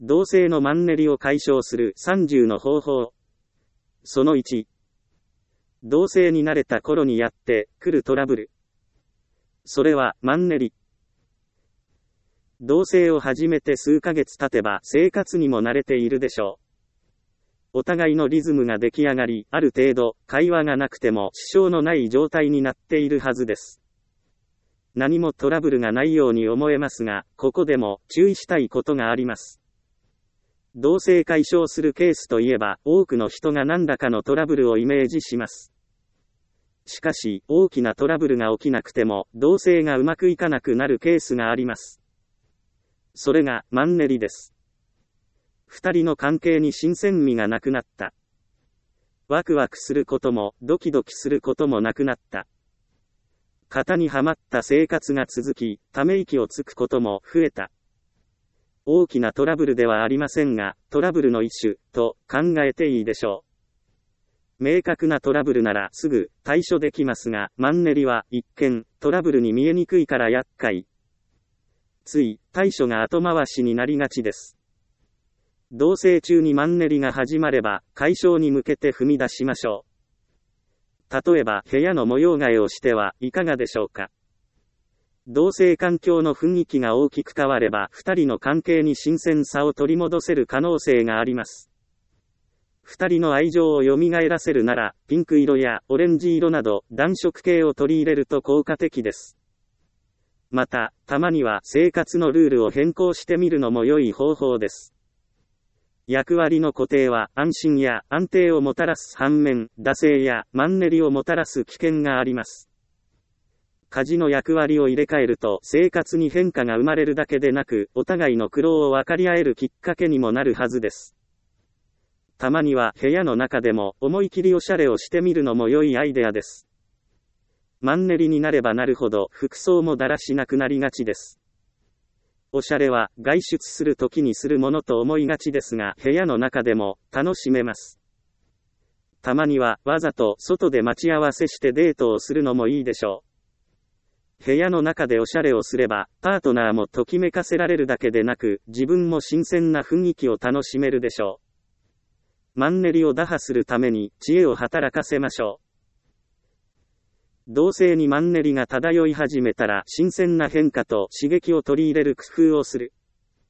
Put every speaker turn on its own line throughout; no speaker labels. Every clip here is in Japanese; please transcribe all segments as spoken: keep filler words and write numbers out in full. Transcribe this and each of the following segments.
同性のマンネリを解消するさんじゅうの方法。そのいち。同性に慣れた頃にやってくるトラブル。それはマンネリ。同性を始めて数ヶ月経てば生活にも慣れているでしょう。お互いのリズムが出来上がり、ある程度会話がなくても支障のない状態になっているはずです。何もトラブルがないように思えますが、ここでも注意したいことがあります。同性解消するケースといえば、多くの人が何らかのトラブルをイメージします。しかし、大きなトラブルが起きなくても、同性がうまくいかなくなるケースがあります。それが、マンネリです。二人の関係に新鮮味がなくなった。ワクワクすることも、ドキドキすることもなくなった。型にはまった生活が続き、ため息をつくことも増えた。大きなトラブルではありませんが、トラブルの一種、と考えていいでしょう。明確なトラブルならすぐ対処できますが、マンネリは一見、トラブルに見えにくいから厄介。つい、対処が後回しになりがちです。同棲中にマンネリが始まれば、解消に向けて踏み出しましょう。例えば、部屋の模様替えをしてはいかがでしょうか。同性環境の雰囲気が大きく変われば、二人の関係に新鮮さを取り戻せる可能性があります。二人の愛情を蘇らせるなら、ピンク色やオレンジ色など暖色系を取り入れると効果的です。また、たまには生活のルールを変更してみるのも良い方法です。役割の固定は安心や安定をもたらす反面、惰性やマンネリをもたらす危険があります。家事の役割を入れ替えると生活に変化が生まれるだけでなく、お互いの苦労を分かり合えるきっかけにもなるはずです。たまには部屋の中でも思い切りおしゃれをしてみるのも良いアイデアです。マンネリになればなるほど服装もだらしなくなりがちです。おしゃれは外出するときにするものと思いがちですが、部屋の中でも楽しめます。たまにはわざと外で待ち合わせしてデートをするのもいいでしょう。部屋の中でおしゃれをすれば、パートナーもときめかせられるだけでなく、自分も新鮮な雰囲気を楽しめるでしょう。マンネリを打破するために、知恵を働かせましょう。同性にマンネリが漂い始めたら、新鮮な変化と刺激を取り入れる工夫をする。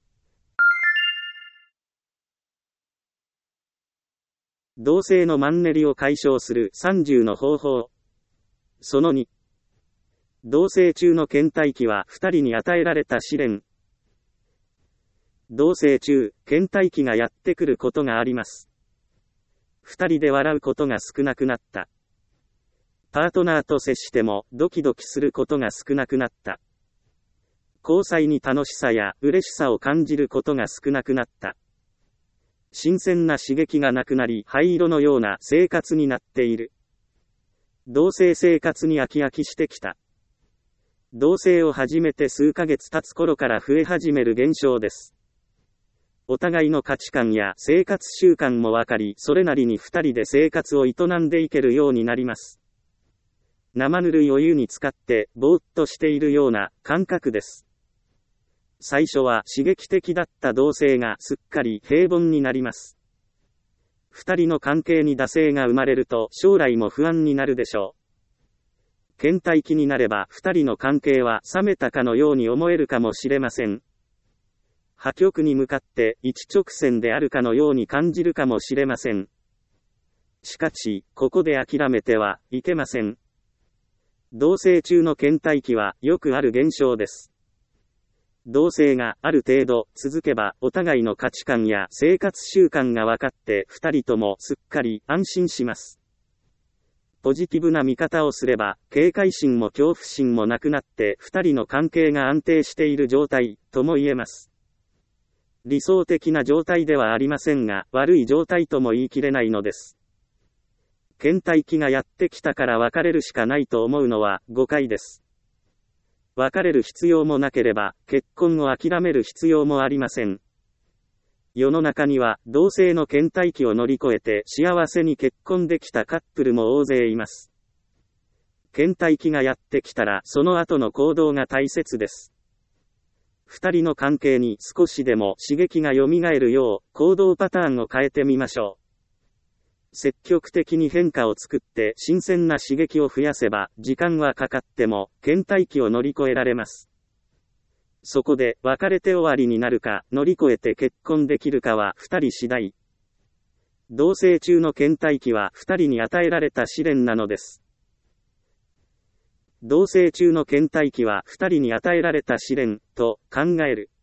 同性のマンネリを解消するさんじゅうの方法。そのに。同棲中の倦怠期は二人に与えられた試練。同棲中、倦怠期がやってくることがあります。二人で笑うことが少なくなった。パートナーと接してもドキドキすることが少なくなった。交際に楽しさや嬉しさを感じることが少なくなった。新鮮な刺激がなくなり、灰色のような生活になっている。同棲生活に飽き飽きしてきた。同棲を始めて数ヶ月経つ頃から増え始める現象です。お互いの価値観や生活習慣も分かり、それなりに二人で生活を営んでいけるようになります。生ぬるいお湯に浸かってぼーっとしているような感覚です。最初は刺激的だった同棲がすっかり平凡になります。二人の関係に惰性が生まれると将来も不安になるでしょう。倦怠期になれば二人の関係は冷めたかのように思えるかもしれません。破局に向かって一直線であるかのように感じるかもしれません。しかし、ここで諦めてはいけません。同棲中の倦怠期はよくある現象です。同棲がある程度続けばお互いの価値観や生活習慣が分かって二人ともすっかり安心します。ポジティブな見方をすれば警戒心も恐怖心もなくなって二人の関係が安定している状態とも言えます。理想的な状態ではありませんが悪い状態とも言い切れないのです。倦怠期がやってきたから別れるしかないと思うのは誤解です。別れる必要もなければ結婚を諦める必要もありません。世の中には同性の倦怠期を乗り越えて幸せに結婚できたカップルも大勢います。倦怠期がやってきたらその後の行動が大切です。 二人の関係に少しでも刺激が蘇るよう、行動パターンを変えてみましょう。積極的に変化を作って新鮮な刺激を増やせば、時間はかかっても、倦怠期を乗り越えられます。そこで、別れて終わりになるか、乗り越えて結婚できるかは二人次第。同棲中の倦怠期は二人に与えられた試練なのです。同棲中の倦怠期は二人に与えられた試練、と考える。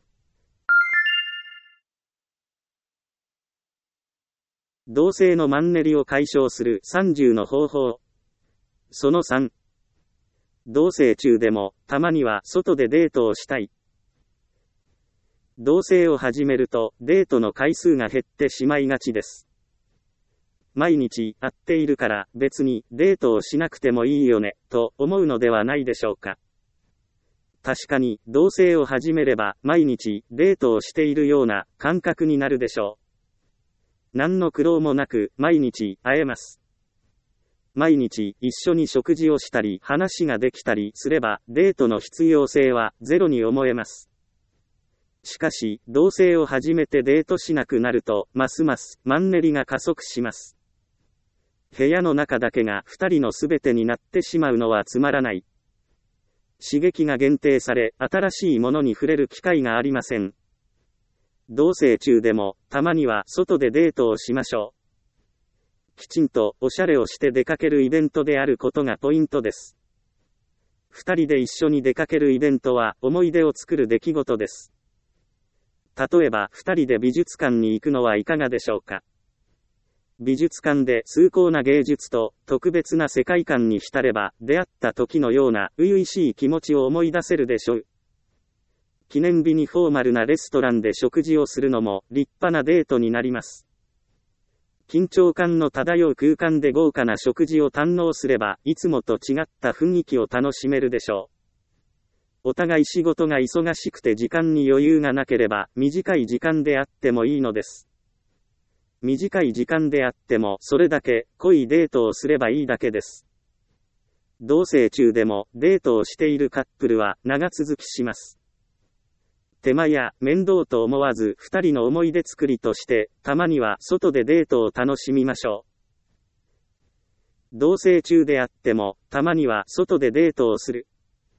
同棲のマンネリを解消するさんじゅうの方法。そのさん。同棲中でも、たまには外でデートをしたい。同棲を始めると、デートの回数が減ってしまいがちです。毎日会っているから別にデートをしなくてもいいよね、と思うのではないでしょうか。確かに、同棲を始めれば毎日デートをしているような感覚になるでしょう。何の苦労もなく毎日会えます。毎日一緒に食事をしたり話ができたりすればデートの必要性はゼロに思えます。しかし、同棲を始めてデートしなくなると、ますますマンネリが加速します。部屋の中だけが二人のすべてになってしまうのはつまらない。刺激が限定され、新しいものに触れる機会がありません。同棲中でも、たまには外でデートをしましょう。きちんとおしゃれをして出かけるイベントであることがポイントです。二人で一緒に出かけるイベントは思い出を作る出来事です。例えば二人で美術館に行くのはいかがでしょうか。美術館で崇高な芸術と特別な世界観に浸れば出会った時のような初々しい気持ちを思い出せるでしょう。記念日にフォーマルなレストランで食事をするのも立派なデートになります。緊張感の漂う空間で豪華な食事を堪能すれば、いつもと違った雰囲気を楽しめるでしょう。お互い仕事が忙しくて時間に余裕がなければ、短い時間であってもいいのです。短い時間であっても、それだけ濃いデートをすればいいだけです。同棲中でもデートをしているカップルは長続きします。手間や面倒と思わず二人の思い出作りとして、たまには外でデートを楽しみましょう。同棲中であっても、たまには外でデートをする。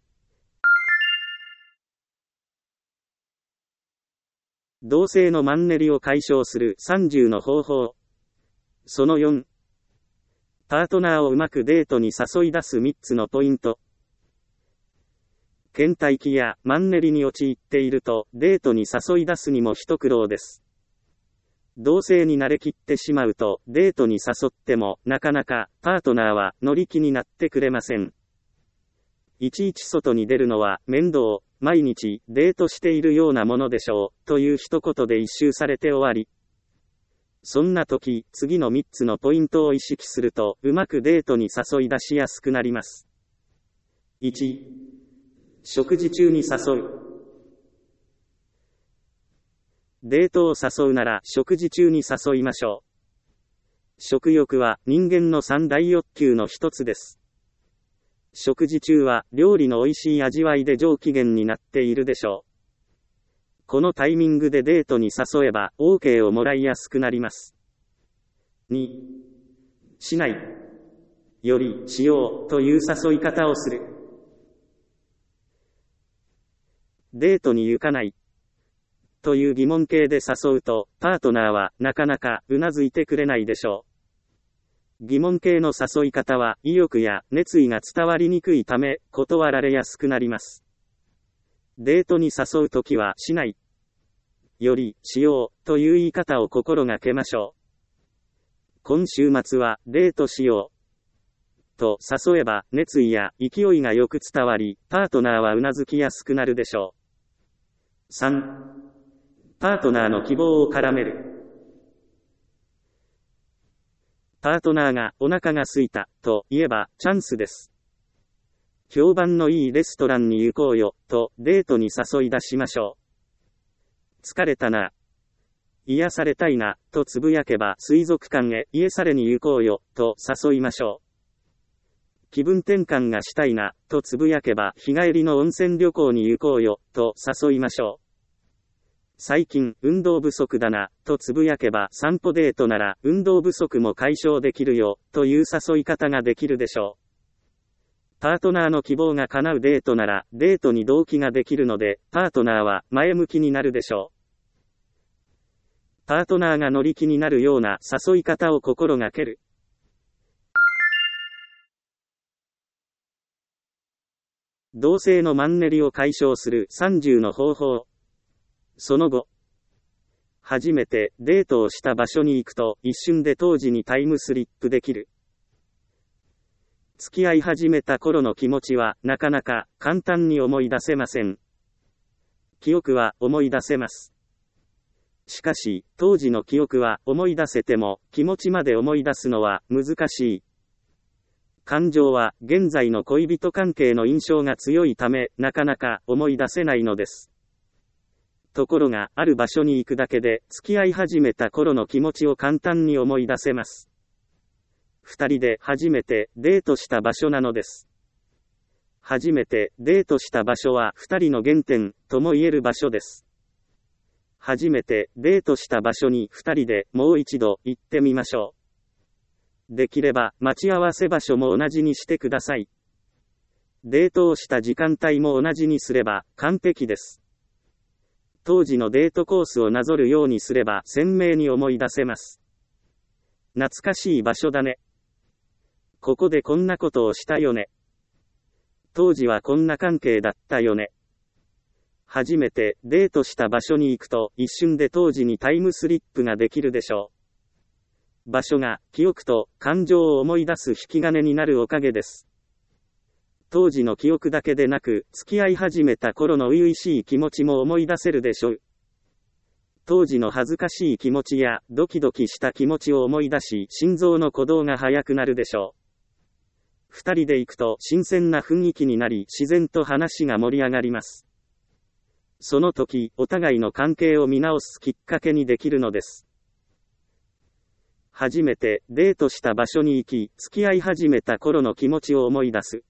同棲のマンネリを解消するさんじゅうの方法。そのよん。パートナーをうまくデートに誘い出すみっつのポイント。倦怠期やマンネリに陥っているとデートに誘い出すにも一苦労です。同棲に慣れきってしまうとデートに誘ってもなかなかパートナーは乗り気になってくれません。いちいち外に出るのは面倒、毎日デートしているようなものでしょうという一言で一周されて終わり。そんな時、次のみっつのポイントを意識するとうまくデートに誘い出しやすくなります。いち. 食事中に誘う。デートを誘うなら食事中に誘いましょう。食欲は人間の三大欲求の一つです。食事中は料理の美味しい味わいで上機嫌になっているでしょう。このタイミングでデートに誘えば オーケー をもらいやすくなります。に. しないよりしようという誘い方をする。デートに行かないという疑問形で誘うと、パートナーはなかなかうなずいてくれないでしょう。疑問形の誘い方は意欲や熱意が伝わりにくいため、断られやすくなります。デートに誘うときはしないよりしようという言い方を心がけましょう。今週末はデートしようと誘えば熱意や勢いがよく伝わり、パートナーはうなずきやすくなるでしょう。さん. パートナーの希望を絡める。パートナーがお腹が空いたと言えばチャンスです。評判のいいレストランに行こうよとデートに誘い出しましょう。疲れたな、癒されたいなとつぶやけば水族館へ癒されに行こうよと誘いましょう。 気分転換がしたいな、とつぶやけば日帰りの温泉旅行に行こうよ、と誘いましょう。最近、運動不足だな、とつぶやけば散歩デートなら運動不足も解消できるよ、という誘い方ができるでしょう。パートナーの希望が叶うデートならデートに動機ができるので、パートナーは前向きになるでしょう。パートナーが乗り気になるような誘い方を心がける。同性のマンネリを解消するさんじゅうの方法。その後、初めてデートをした場所に行くと一瞬で当時にタイムスリップできる。付き合い始めた頃の気持ちはなかなか簡単に思い出せません。記憶は思い出せます。しかし、当時の記憶は思い出せても気持ちまで思い出すのは難しい。感情は現在の恋人関係の印象が強いためなかなか思い出せないのです。ところが、ある場所に行くだけで付き合い始めた頃の気持ちを簡単に思い出せます。二人で初めてデートした場所なのです。初めてデートした場所は二人の原点とも言える場所です。初めてデートした場所に二人でもう一度行ってみましょう。できれば待ち合わせ場所も同じにしてください。デートをした時間帯も同じにすれば完璧です。当時のデートコースをなぞるようにすれば鮮明に思い出せます。懐かしい場所だね。ここでこんなことをしたよね。当時はこんな関係だったよね。初めてデートした場所に行くと一瞬で当時にタイムスリップができるでしょう。場所が記憶と感情を思い出す引き金になるおかげです。当時の記憶だけでなく、付き合い始めた頃の初々しい気持ちも思い出せるでしょう。当時の恥ずかしい気持ちやドキドキした気持ちを思い出し、心臓の鼓動が速くなるでしょう。二人で行くと新鮮な雰囲気になり、自然と話が盛り上がります。その時、お互いの関係を見直すきっかけにできるのです。初めてデートした場所に行き、付き合い始めた頃の気持ちを思い出す。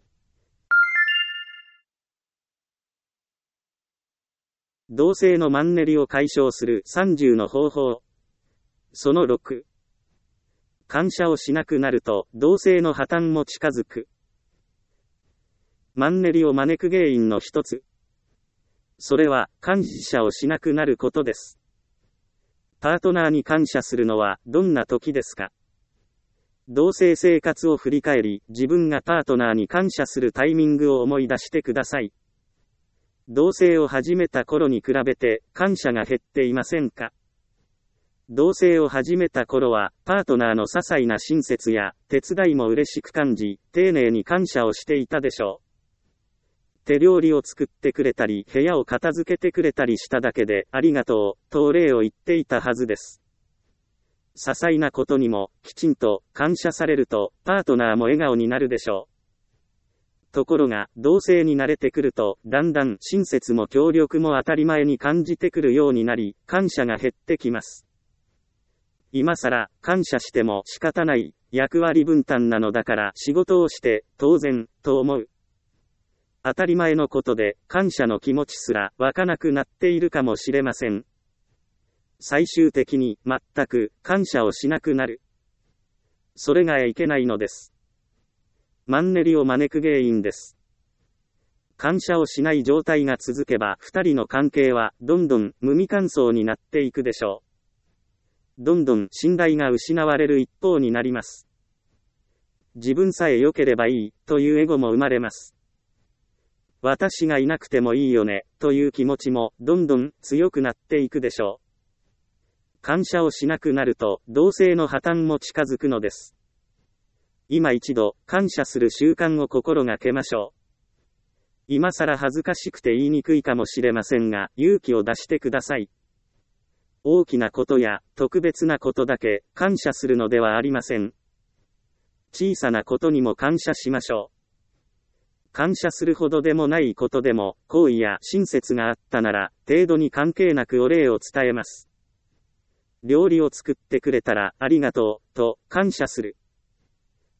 同性のマンネリを解消するさんじゅうの方法。そのろく。感謝をしなくなると同性の破綻も近づく。マンネリを招く原因の一つ。それは感謝をしなくなることです。パートナーに感謝するのはどんな時ですか？同性生活を振り返り、自分がパートナーに感謝するタイミングを思い出してください。同棲を始めた頃に比べて感謝が減っていませんか？同棲を始めた頃はパートナーの些細な親切や手伝いも嬉しく感じ、丁寧に感謝をしていたでしょう。手料理を作ってくれたり、部屋を片付けてくれたりしただけでありがとうとお礼を言っていたはずです。些細なことにもきちんと感謝されるとパートナーも笑顔になるでしょう。ところが、同棲に慣れてくると、だんだん親切も協力も当たり前に感じてくるようになり、感謝が減ってきます。今更、感謝しても仕方ない、役割分担なのだから仕事をして、当然、と思う。当たり前のことで、感謝の気持ちすら湧かなくなっているかもしれません。最終的に、全く、感謝をしなくなる。それがいけないのです。マンネリを招く原因です。感謝をしない状態が続けば、二人の関係はどんどん無味乾燥になっていくでしょう。どんどん信頼が失われる一方になります。自分さえ良ければいいというエゴも生まれます。私がいなくてもいいよねという気持ちもどんどん強くなっていくでしょう。感謝をしなくなると同性の破綻も近づくのです。今一度、感謝する習慣を心がけましょう。今更恥ずかしくて言いにくいかもしれませんが、勇気を出してください。大きなことや特別なことだけ感謝するのではありません。小さなことにも感謝しましょう。感謝するほどでもないことでも、好意や親切があったなら、程度に関係なくお礼を伝えます。料理を作ってくれたらありがとう、と感謝する。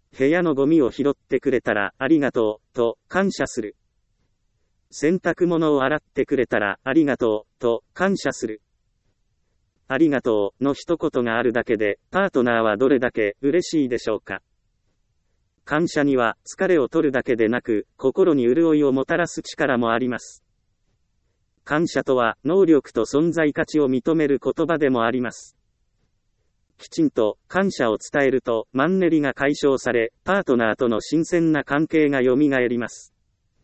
部屋のゴミを拾ってくれたらありがとう、と感謝する。洗濯物を洗ってくれたらありがとう、と感謝する。ありがとうの一言があるだけで、パートナーはどれだけ嬉しいでしょうか。感謝には疲れを取るだけでなく、心に潤いをもたらす力もあります。感謝とは能力と存在価値を認める言葉でもあります。きちんと感謝を伝えるとマンネリが解消され、パートナーとの新鮮な関係が蘇ります。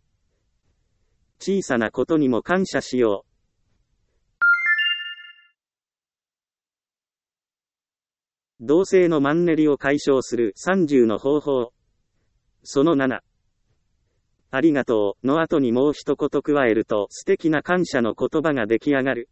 小さなことにも感謝しよう。同性のマンネリを解消するさんじゅうの方法。そのなな。ありがとうの後にもう一言加えると素敵な感謝の言葉が出来上がる。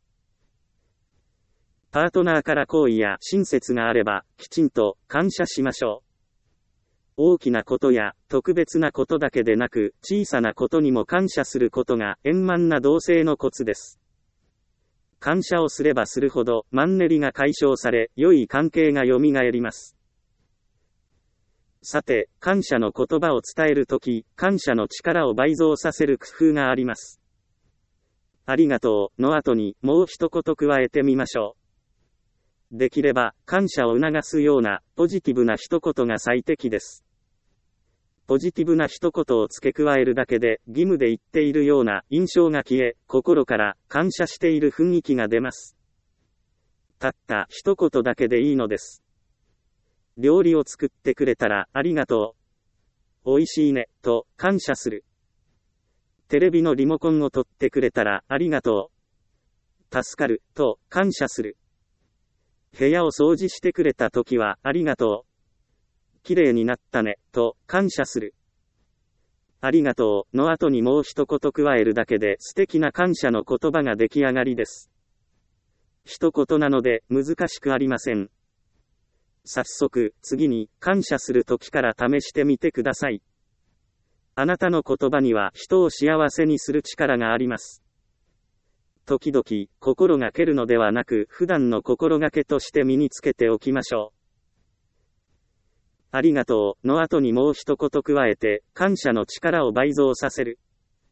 パートナーから好意や親切があれば、きちんと感謝しましょう。大きなことや特別なことだけでなく、小さなことにも感謝することが円満な同性のコツです。感謝をすればするほどマンネリが解消され、良い関係が蘇ります。さて、感謝の言葉を伝えるとき、感謝の力を倍増させる工夫があります。ありがとうの後にもう一言加えてみましょう。できれば、感謝を促すようなポジティブな一言が最適です。ポジティブな一言を付け加えるだけで、義務で言っているような印象が消え、心から感謝している雰囲気が出ます。たった一言だけでいいのです。料理を作ってくれたらありがとう。おいしいね、と感謝する。テレビのリモコンを取ってくれたらありがとう。助かる、と感謝する。部屋を掃除してくれたときはありがとう。綺麗になったね、と感謝する。ありがとうの後にもう一言加えるだけで素敵な感謝の言葉が出来上がりです。一言なので難しくありません。早速、次に感謝する時から試してみてください。あなたの言葉には人を幸せにする力があります。時々、心がけるのではなく普段の心がけとして身につけておきましょう。ありがとうの後にもう一言加えて、感謝の力を倍増させる。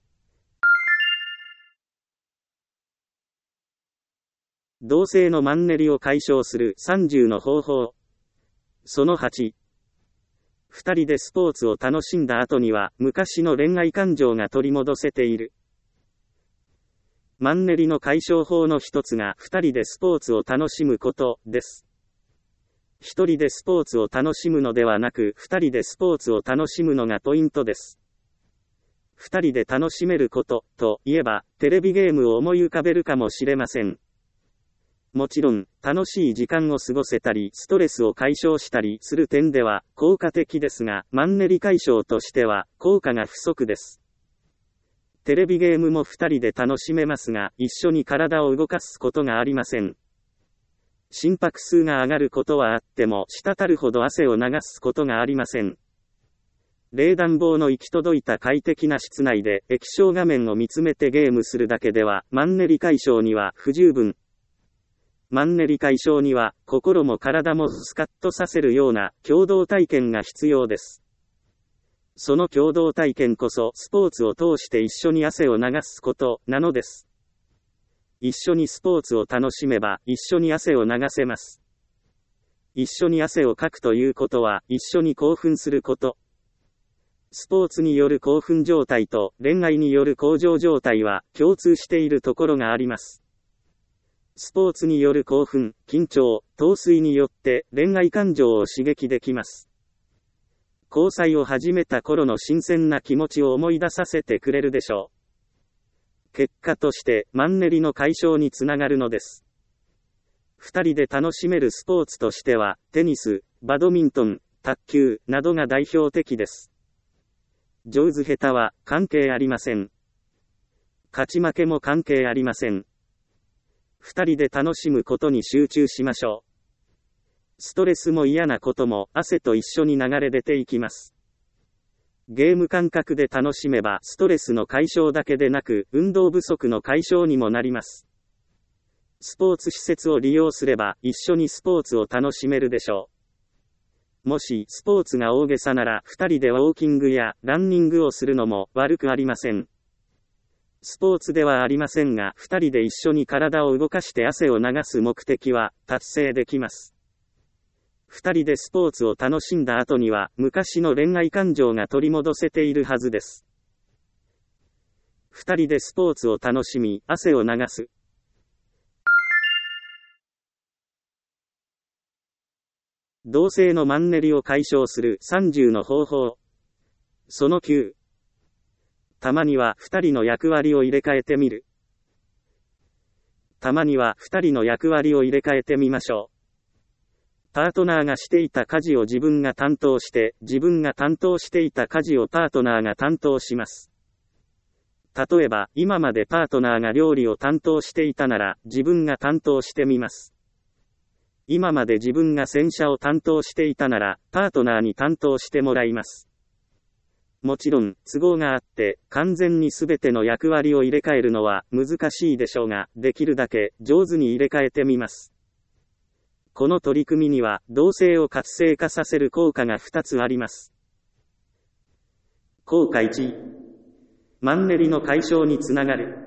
同性のマンネリを解消するさんじゅうの方法。そのはち。二人でスポーツを楽しんだ後には、昔の恋愛感情が取り戻せている。マンネリの解消法の一つが、二人でスポーツを楽しむことです。一人でスポーツを楽しむのではなく、二人でスポーツを楽しむのがポイントです。二人で楽しめること、といえば、テレビゲームを思い浮かべるかもしれません。もちろん、楽しい時間を過ごせたり、ストレスを解消したりする点では、効果的ですが、マンネリ解消としては、効果が不足です。テレビゲームも二人で楽しめますが、一緒に体を動かすことがありません。心拍数が上がることはあっても、滴るほど汗を流すことがありません。冷暖房の行き届いた快適な室内で液晶画面を見つめてゲームするだけでは、マンネリ解消には不十分。マンネリ解消には、心も体もスカッとさせるような共同体験が必要です。その共同体験こそ、スポーツを通して一緒に汗を流すことなのです。一緒にスポーツを楽しめば、一緒に汗を流せます。一緒に汗をかくということは、一緒に興奮すること。スポーツによる興奮状態と恋愛による向上状態は共通しているところがあります。スポーツによる興奮、緊張、陶酔によって恋愛感情を刺激できます。交際を始めた頃の新鮮な気持ちを思い出させてくれるでしょう。結果としてマンネリの解消につながるのです。二人で楽しめるスポーツとしては、テニス、バドミントン、卓球などが代表的です。上手下手は関係ありません。勝ち負けも関係ありません。二人で楽しむことに集中しましょう。ストレスも嫌なことも汗と一緒に流れ出ていきます。ゲーム感覚で楽しめばストレスの解消だけでなく運動不足の解消にもなります。スポーツ施設を利用すれば一緒にスポーツを楽しめるでしょう。 もしスポーツが大げさならふたりでウォーキングやランニングをするのも悪くありません。スポーツではありませんが、ふたりで一緒に体を動かして汗を流す目的は達成できます。ふたりでスポーツを楽しんだ後には昔の恋愛感情が取り戻せているはずです。ふたりでスポーツを楽しみ、汗を流す。同性のマンネリを解消するさんじゅうの方法。そのきゅう。たまにはふたりの役割を入れ替えてみる。たまにはふたりの役割を入れ替えてみましょう。パートナーがしていた家事を自分が担当して、自分が担当していた家事をパートナーが担当します。例えば、今までパートナーが料理を担当していたなら、自分が担当してみます。今まで自分が洗車を担当していたなら、パートナーに担当してもらいます。もちろん、都合があって、完全にすべての役割を入れ替えるのは難しいでしょうが、できるだけ上手に入れ替えてみます。この取り組みには、同性を活性化させる効果がふたつあります。効果いち、マンネリの解消につながる。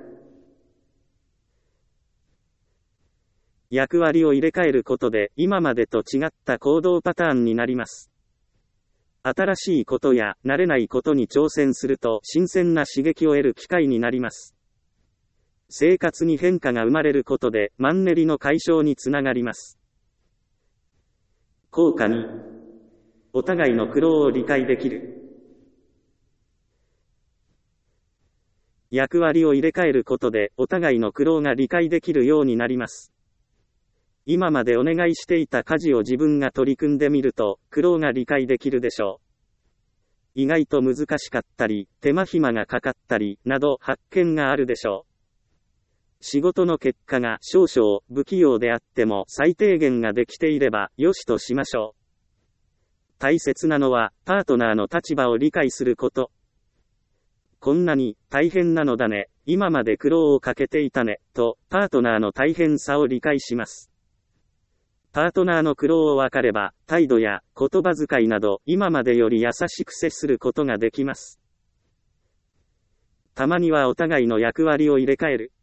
役割を入れ替えることで、今までと違った行動パターンになります。新しいことや慣れないことに挑戦すると新鮮な刺激を得る機会になります。生活に変化が生まれることでマンネリの解消につながります。効果に、お互いの苦労を理解できる。役割を入れ替えることでお互いの苦労が理解できるようになります。今までお願いしていた家事を自分が取り組んでみると、苦労が理解できるでしょう。意外と難しかったり、手間暇がかかったり、など発見があるでしょう。仕事の結果が少々不器用であっても最低限ができていれば良しとしましょう。大切なのは、パートナーの立場を理解すること。こんなに大変なのだね、今まで苦労をかけていたね、と、パートナーの大変さを理解します。パートナーの苦労を分かれば、態度や言葉遣いなど、今までより優しく接することができます。たまにはお互いの役割を入れ替える。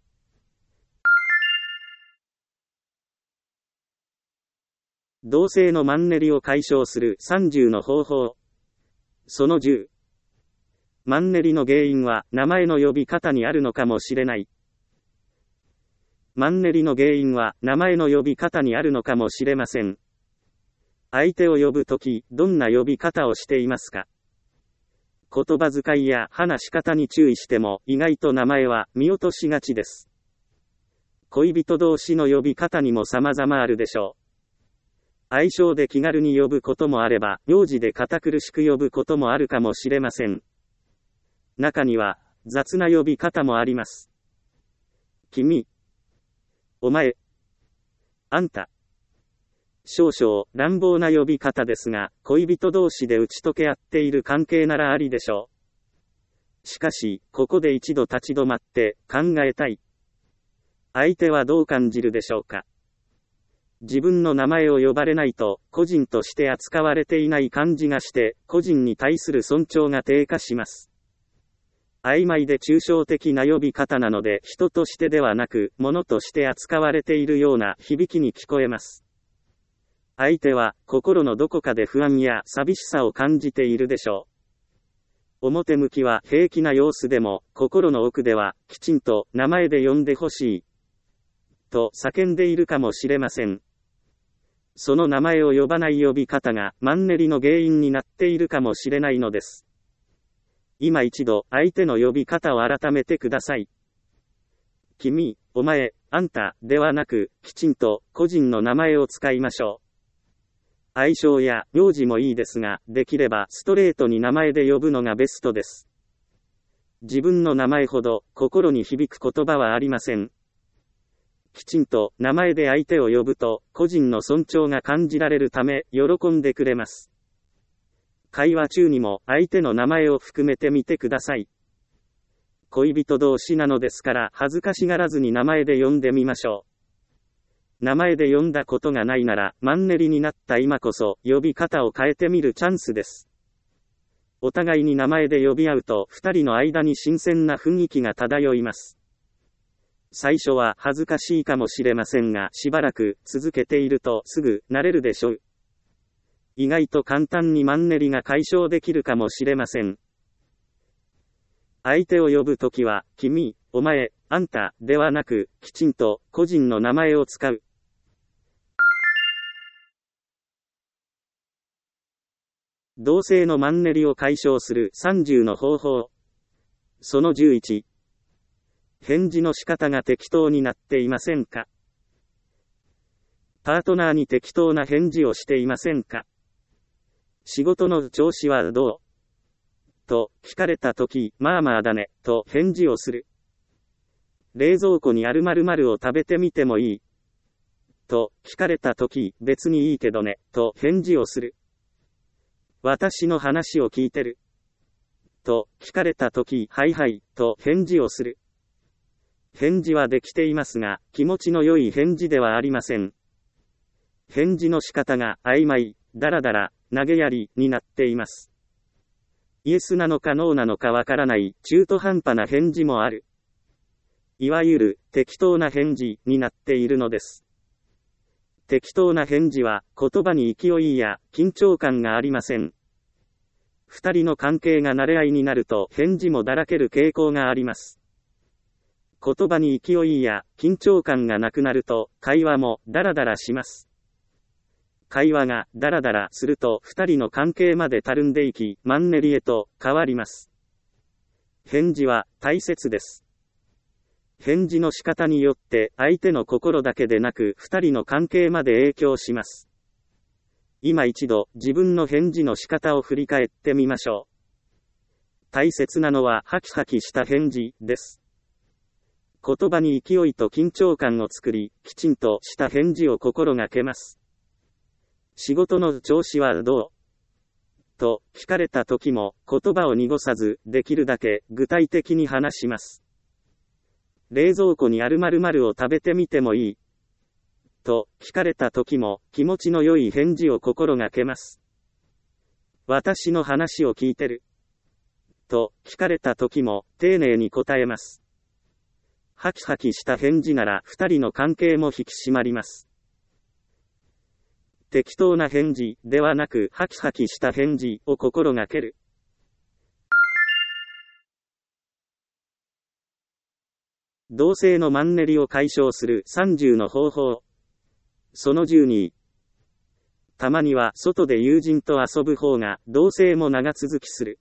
同性のマンネリを解消するさんじゅうの方法。そのじゅう。マンネリの原因は名前の呼び方にあるのかもしれない。マンネリの原因は名前の呼び方にあるのかもしれません。相手を呼ぶとき、どんな呼び方をしていますか？言葉遣いや話し方に注意しても、意外と名前は見落としがちです。恋人同士の呼び方にも様々あるでしょう。愛称で気軽に呼ぶこともあれば、名字で堅苦しく呼ぶこともあるかもしれません。中には、雑な呼び方もあります。君、お前、あんた。少々乱暴な呼び方ですが、恋人同士で打ち解け合っている関係ならありでしょう。しかし、ここで一度立ち止まって考えたい。相手はどう感じるでしょうか。自分の名前を呼ばれないと、個人として扱われていない感じがして、個人に対する尊重が低下します。曖昧で抽象的な呼び方なので、人としてではなく、物として扱われているような響きに聞こえます。相手は、心のどこかで不安や寂しさを感じているでしょう。表向きは平気な様子でも、心の奥では、きちんと名前で呼んでほしい。と叫んでいるかもしれません。その名前を呼ばない呼び方が、マンネリの原因になっているかもしれないのです。今一度、相手の呼び方を改めてください。君、お前、あんた、ではなく、きちんと、個人の名前を使いましょう。愛称や、名字もいいですが、できれば、ストレートに名前で呼ぶのがベストです。自分の名前ほど、心に響く言葉はありません。きちんと、名前で相手を呼ぶと、個人の尊重が感じられるため、喜んでくれます。会話中にも相手の名前を含めてみてください。恋人同士なのですから恥ずかしがらずに名前で呼んでみましょ名前で呼んだことがないなら、マンネリになった今こそ、呼び方を変えてみるチャンスです。お互いに名前で呼び合うと、二人の間に新鮮な雰囲気が漂います。最初は恥ずかしいかもしれませんが、しばらく続けているとすぐ慣れるでしょう。意外と簡単にマンネリが解消できるかもしれません。相手を呼ぶときは、君、お前、あんた、ではなく、きちんと個人の名前を使う。同性のマンネリを解消するさんじゅうの方法。そのじゅういち。返事の仕方が適当になっていませんか？パートナーに適当な返事をしていませんか？仕事の調子はどう？と聞かれたとき、まあまあだね、と返事をする。冷蔵庫にある〇〇を食べてみてもいい？と聞かれたとき、別にいいけどね、と返事をする。私の話を聞いてる？と聞かれたとき、はいはい、と返事をする。返事はできていますが、気持ちの良い返事ではありません。返事の仕方が曖昧、だらだら、投げやりになっています。イエスなのかノーなのかわからない中途半端な返事もある。いわゆる適当な返事になっているのです。適当な返事は言葉に勢いや緊張感がありません。二人の関係が慣れ合いになると返事もだらける傾向があります。言葉に勢いや緊張感がなくなると会話もダラダラします。会話がダラダラすると二人の関係までたるんでいき、マンネリへと変わります。返事は大切です。返事の仕方によって相手の心だけでなく二人の関係まで影響します。今一度自分の返事の仕方を振り返ってみましょう。大切なのはハキハキした返事です。言葉に勢いと緊張感を作り、きちんとした返事を心がけます。仕事の調子はどう？と聞かれた時も言葉を濁さず、できるだけ具体的に話します。冷蔵庫にある〇〇を食べてみてもいい？と聞かれた時も気持ちの良い返事を心がけます。私の話を聞いてる？と聞かれた時も丁寧に答えます。ハキハキした返事なら二人の関係も引き締まります。適当な返事ではなくハキハキした返事を心がける。同性のマンネリを解消するさんじゅうの方法。そのじゅうに。たまには外で友人と遊ぶ方が同性も長続きする。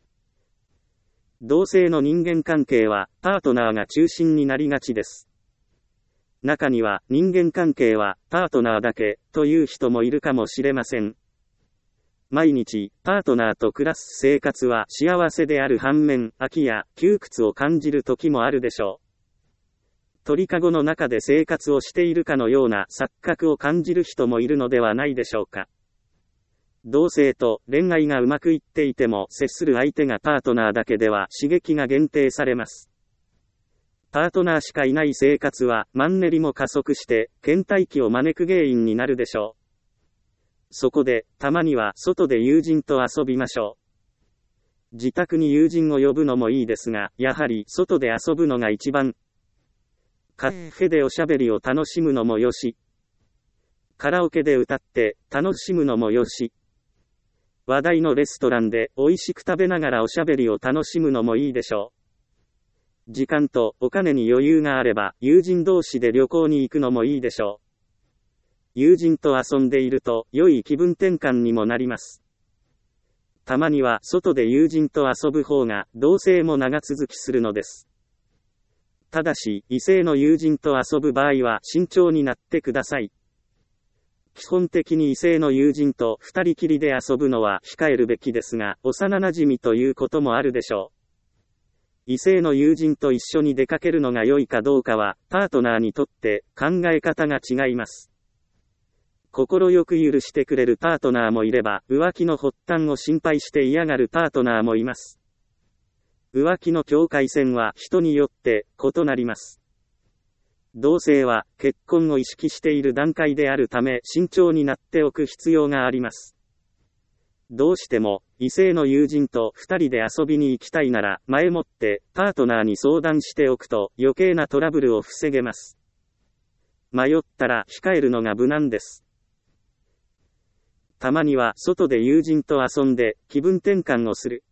同性の人間関係はパートナーが中心になりがちです。中には人間関係はパートナーだけという人もいるかもしれません。毎日パートナーと暮らす生活は幸せである反面、飽きや窮屈を感じる時もあるでしょう。鳥かごの中で生活をしているかのような錯覚を感じる人もいるのではないでしょうか。同性と恋愛がうまくいっていても接する相手がパートナーだけでは刺激が限定されます。パートナーしかいない生活はマンネリも加速して倦怠期を招く原因になるでしょう。そこでたまには外で友人と遊びましょう。自宅に友人を呼ぶのもいいですが、やはり外で遊ぶのが一番。カフェでおしゃべりを楽しむのもよし。カラオケで歌って楽しむのもよし。話題のレストランで美味しく食べながらおしゃべりを楽しむのもいいでしょう。時間とお金に余裕があれば友人同士で旅行に行くのもいいでしょう。友人と遊んでいると良い気分転換にもなります。たまには外で友人と遊ぶ方が同性も長続きするのです。ただし異性の友人と遊ぶ場合は慎重になってください。基本的に異性の友人と二人きりで遊ぶのは控えるべきですが、幼馴染ということもあるでしょう。異性の友人と一緒に出かけるのが良いかどうかは、パートナーにとって考え方が違います。心よく許してくれるパートナーもいれば、浮気の発端を心配して嫌がるパートナーもいます。浮気の境界線は人によって異なります。 同性は結婚を意識している段階であるため慎重になっておく必要があります。どうしても異性の友人と二人で遊びに行きたいなら前もってパートナーに相談しておくと余計なトラブルを防げます。迷ったら控えるのが無難です。たまには外で友人と遊んで気分転換をする。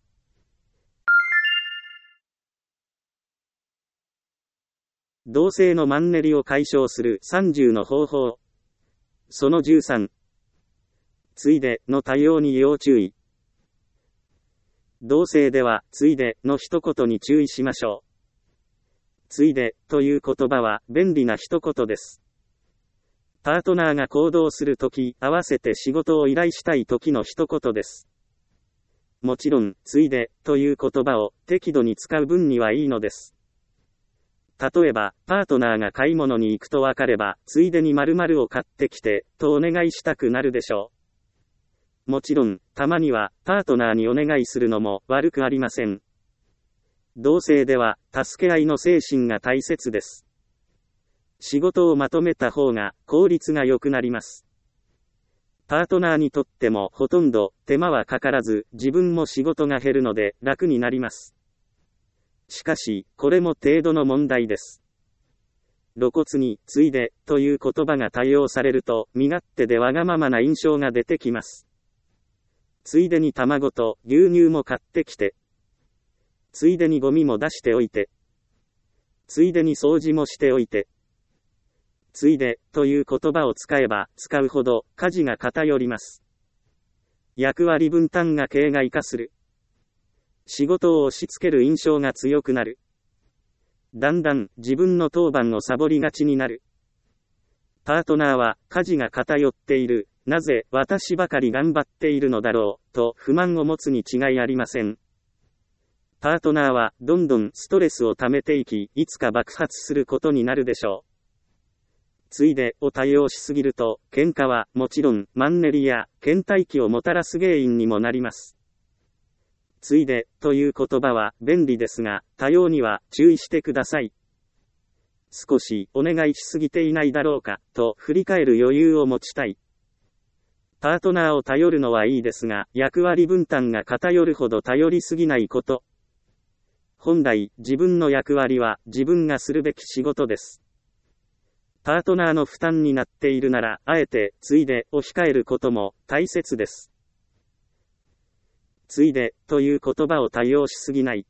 同性のマンネリを解消するさんじゅうの方法。そのじゅうさん。ついでの多用に要注意。同性では、ついでの一言に注意しましょう。ついでという言葉は便利な一言です。パートナーが行動するとき、合わせて仕事を依頼したいときの一言です。もちろん、ついでという言葉を適度に使う分にはいいのです。例えば、パートナーが買い物に行くと分かれば、ついでに〇〇を買ってきて、とお願いしたくなるでしょう。もちろん、たまには、パートナーにお願いするのも悪くありません。同性では、助け合いの精神が大切です。仕事をまとめた方が、効率が良くなります。パートナーにとってもほとんど手間はかからず、自分も仕事が減るので楽になります。しかし、これも程度の問題です。露骨に、ついで、という言葉が多用されると、身勝手でわがままな印象が出てきます。ついでに卵と牛乳も買ってきて。ついでにゴミも出しておいて。ついでに掃除もしておいて。ついで、という言葉を使えば、使うほど、家事が偏ります。役割分担が形骸化する。仕事を押し付ける印象が強くなる。だんだん自分の当番をサボりがちになる。パートナーは家事が偏っている。なぜ私ばかり頑張っているのだろうと不満を持つに違いありません。パートナーはどんどんストレスを溜めていき、いつか爆発することになるでしょう。ついでを多用しすぎると、喧嘩はもちろんマンネリや倦怠期をもたらす原因にもなります。ついでという言葉は便利ですが、多用には注意してください。少しお願いしすぎていないだろうかと振り返る余裕を持ちたい。パートナーを頼るのはいいですが、役割分担が偏るほど頼りすぎないこと。本来、自分の役割は自分がするべき仕事です。パートナーの負担になっているなら、あえて、ついでを控えることも大切です。ついで、という言葉を多用しすぎない。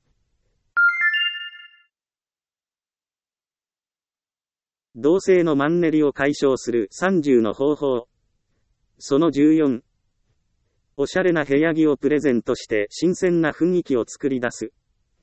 同性のマンネリを解消するさんじゅうの方法。そのじゅうよん。おしゃれな部屋着をプレゼントして新鮮な雰囲気を作り出す。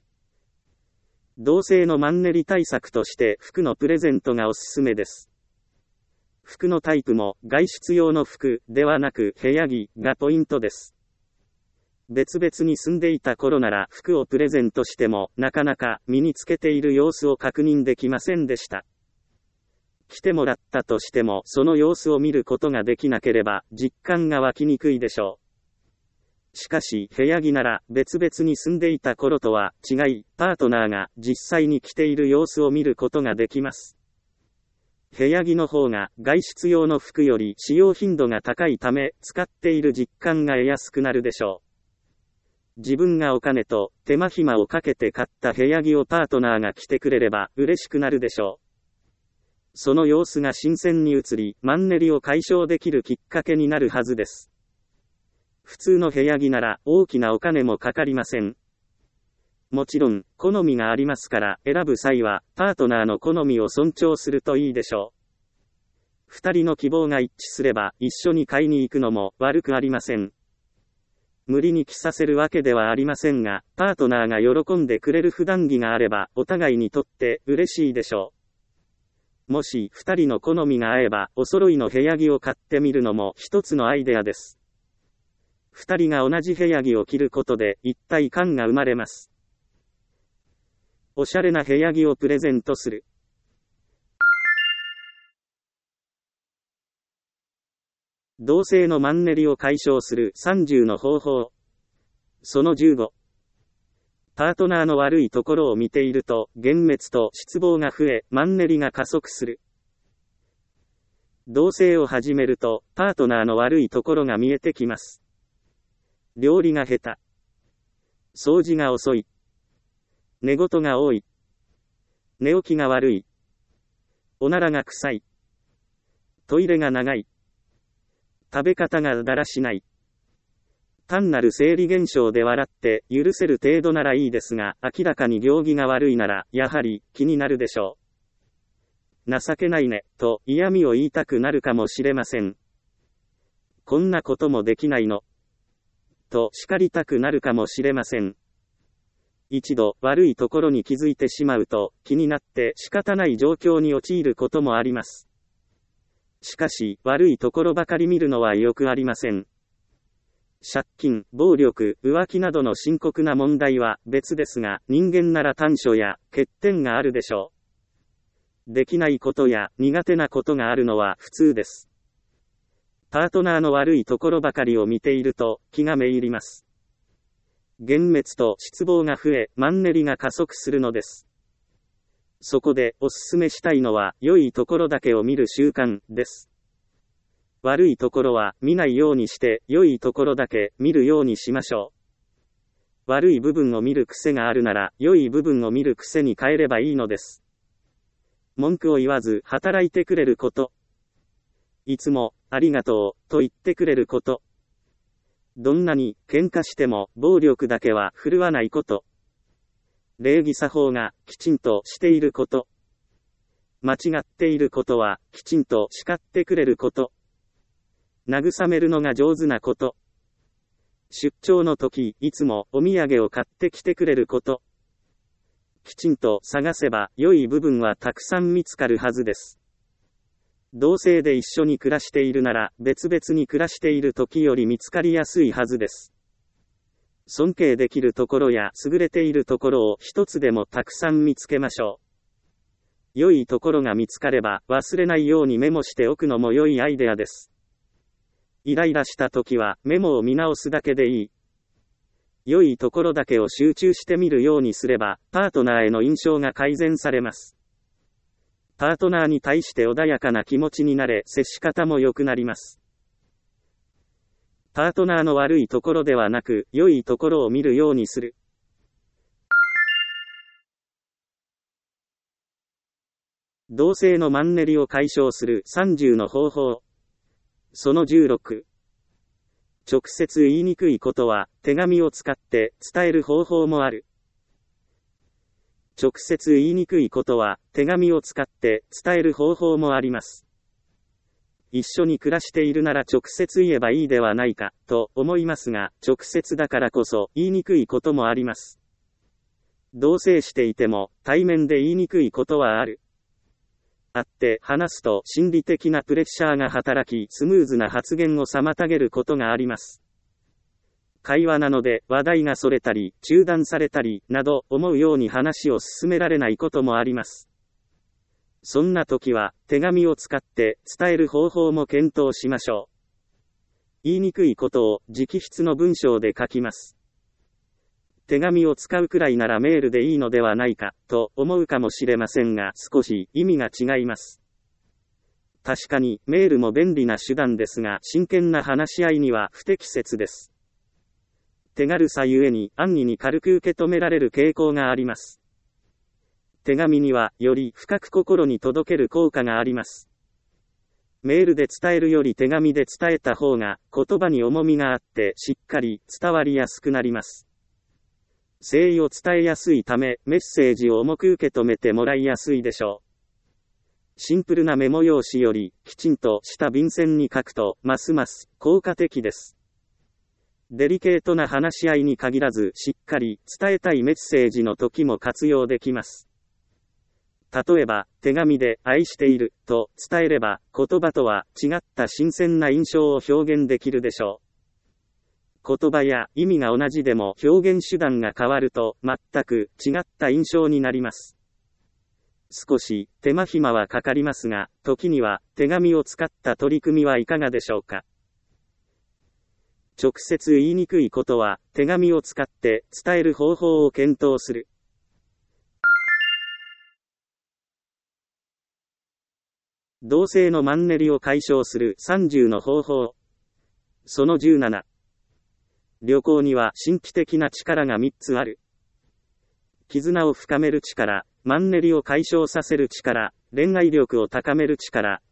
同性のマンネリ対策として服のプレゼントがおすすめです。服のタイプも外出用の服ではなく部屋着がポイントです。別々に住んでいた頃なら服をプレゼントしてもなかなか身につけている様子を確認できませんでした。着てもらったとしてもその様子を見ることができなければ実感が湧きにくいでしょう。しかし部屋着なら別々に住んでいた頃とは違い、パートナーが実際に着ている様子を見ることができます。部屋着の方が外出用の服より使用頻度が高いため使っている実感が得やすくなるでしょう。自分がお金と手間暇をかけて買った部屋着をパートナーが着てくれれば嬉しくなるでしょう。その様子が新鮮に映り、マンネリを解消できるきっかけになるはずです。普通の部屋着なら大きなお金もかかりません。もちろん、好みがありますから、選ぶ際は、パートナーの好みを尊重するといいでしょう。二人の希望が一致すれば、一緒に買いに行くのも悪くありません。無理に着させるわけではありませんが、パートナーが喜んでくれる普段着があれば、お互いにとって嬉しいでしょう。もし、二人の好みが合えば、お揃いの部屋着を買ってみるのも一つのアイデアです。二人が同じ部屋着を着ることで、一体感が生まれます。おしゃれな部屋着をプレゼントする。同性のマンネリを解消するさんじゅうの方法。そのじゅうご。 パートナーの悪いところを見ていると、幻滅と失望が増え、マンネリが加速する。同棲を始めると、パートナーの悪いところが見えてきます。料理が下手。掃除が遅い。寝言が多い。寝起きが悪い。おならが臭い。トイレが長い。食べ方がだらしない。単なる生理現象で笑って許せる程度ならいいですが、明らかに行儀が悪いなら、やはり気になるでしょう。情けないね、と嫌味を言いたくなるかもしれません。こんなこともできないの、と叱りたくなるかもしれません。一度悪いところに気づいてしまうと、気になって仕方ない状況に陥ることもあります。しかし、悪いところばかり見るのはよくありません。借金、暴力、浮気などの深刻な問題は別ですが、人間なら短所や欠点があるでしょう。できないことや苦手なことがあるのは普通です。パートナーの悪いところばかりを見ていると気がめいります。幻滅と失望が増え、マンネリが加速するのです。そこでおすすめしたいのは、良いところだけを見る習慣です。悪いところは見ないようにして、良いところだけ見るようにしましょう。悪い部分を見る癖があるなら、良い部分を見る癖に変えればいいのです。文句を言わず働いてくれること。いつも、ありがとう、と言ってくれること。どんなに喧嘩しても暴力だけは振るわないこと。礼儀作法がきちんとしていること。間違っていることはきちんと叱ってくれること。慰めるのが上手なこと。出張の時、いつもお土産を買ってきてくれること。きちんと探せば良い部分はたくさん見つかるはずです。同性で一緒に暮らしているなら、別々に暮らしている時より見つかりやすいはずです。尊敬できるところや優れているところを一つでもたくさん見つけましょう。良いところが見つかれば、忘れないようにメモしておくのも良いアイデアです。イライラした時はメモを見直すだけでいい。良いところだけを集中してみるようにすれば、パートナーへの印象が改善されます。パートナーに対して穏やかな気持ちになれ、接し方も良くなります。パートナーの悪いところではなく、良いところを見るようにする。同性のマンネリを解消するさんじゅうの方法。そのじゅうろく。直接言いにくいことは、手紙を使って伝える方法もある。直接言いにくいことは、手紙を使って伝える方法もあります。一緒に暮らしているなら直接言えばいいではないか、と思いますが、直接だからこそ言いにくいこともあります。同棲していても、対面で言いにくいことはある。会って話すと心理的なプレッシャーが働き、スムーズな発言を妨げることがあります。会話なので話題がそれたり、中断されたり、など思うように話を進められないこともあります。そんな時は、手紙を使って伝える方法も検討しましょう。言いにくいことを直筆の文章で書きます。手紙を使うくらいならメールでいいのではないか、と思うかもしれませんが、少し意味が違います。確かに、メールも便利な手段ですが、真剣な話し合いには不適切です。手軽さゆえに、安易に軽く受け止められる傾向があります。手紙には、より深く心に届ける効果があります。メールで伝えるより手紙で伝えた方が、言葉に重みがあって、しっかり伝わりやすくなります。誠意を伝えやすいため、メッセージを重く受け止めてもらいやすいでしょう。シンプルなメモ用紙より、きちんとした便箋に書くと、ますます効果的です。デリケートな話し合いに限らず、しっかり伝えたいメッセージの時も活用できます。例えば、手紙で愛していると伝えれば、言葉とは違った新鮮な印象を表現できるでしょう。言葉や意味が同じでも表現手段が変わると全く違った印象になります。少し手間暇はかかりますが、時には手紙を使った取り組みはいかがでしょうか。 直接言いにくいことは、手紙を使って伝える方法を検討する。同性のマンネリを解消するさんじゅうの方法。そのじゅうなな。旅行には神秘的な力がみっつある。絆を深める力、マンネリを解消させる力、恋愛力を高める力。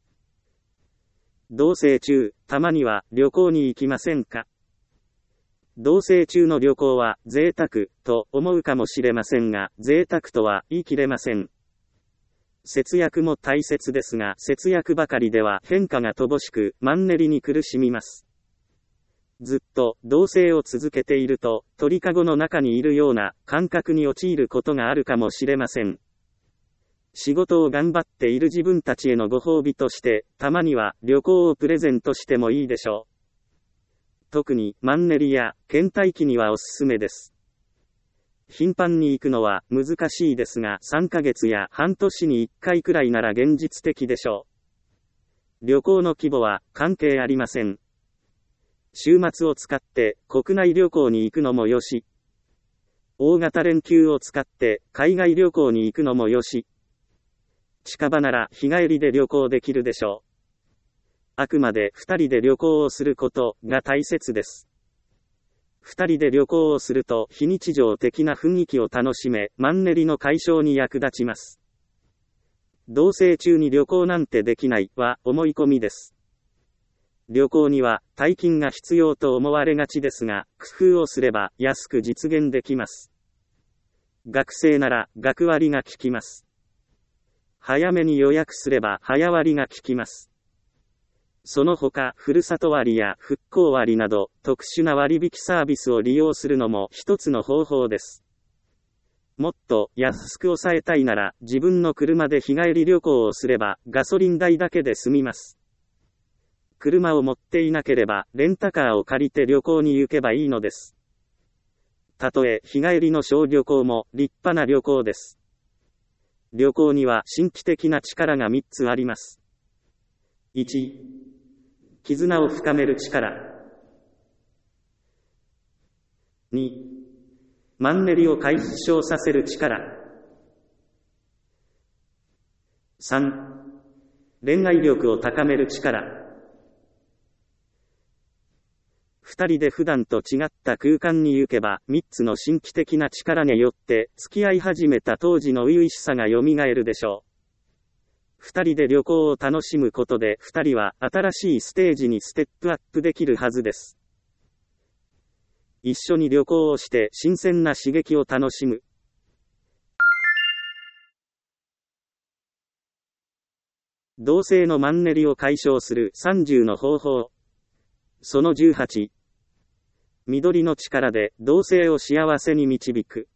同棲中、たまには旅行に行きませんか？同棲中の旅行は贅沢と思うかもしれませんが、贅沢とは言い切れません。節約も大切ですが、節約ばかりでは変化が乏しく、マンネリに苦しみます。ずっと同棲を続けていると、鳥かごの中にいるような感覚に陥ることがあるかもしれません。仕事を頑張っている自分たちへのご褒美として、たまには旅行をプレゼントしてもいいでしょう。特にマンネリや倦怠期にはおすすめです。頻繁に行くのは難しいですが、さんかげつや半年にいっかいくらいなら現実的でしょう。旅行の規模は関係ありません。週末を使って国内旅行に行くのもよし、大型連休を使って海外旅行に行くのもよし、近場なら日帰りで旅行できるでしょう。あくまで二人で旅行をすることが大切です。二人で旅行をすると非日常的な雰囲気を楽しめ、マンネリの解消に役立ちます。同棲中に旅行なんてできないは思い込みです。旅行には大金が必要と思われがちですが、工夫をすれば安く実現できます。学生なら学割が効きます。早めに予約すれば早割が効きます。その他、ふるさと割や復興割など特殊な割引サービスを利用するのも一つの方法です。もっと安く抑えたいなら自分の車で日帰り旅行をすればガソリン代だけで済みます。車を持っていなければレンタカーを借りて旅行に行けばいいのです。たとえ日帰りの小旅行も立派な旅行です。旅行には神秘的な力がみっつあります。いち、絆を深める力。に、マンネリを解消させる力。さん、恋愛力を高める力。二人で普段と違った空間に行けば、三つの神秘的な力によって、付き合い始めた当時の初々しさが蘇るでしょう。二人で旅行を楽しむことで、二人は新しいステージにステップアップできるはずです。一緒に旅行をして新鮮な刺激を楽しむ。同性のマンネリを解消するさんじゅうの方法。そのじゅうはち。緑の力で同性を幸せに導く。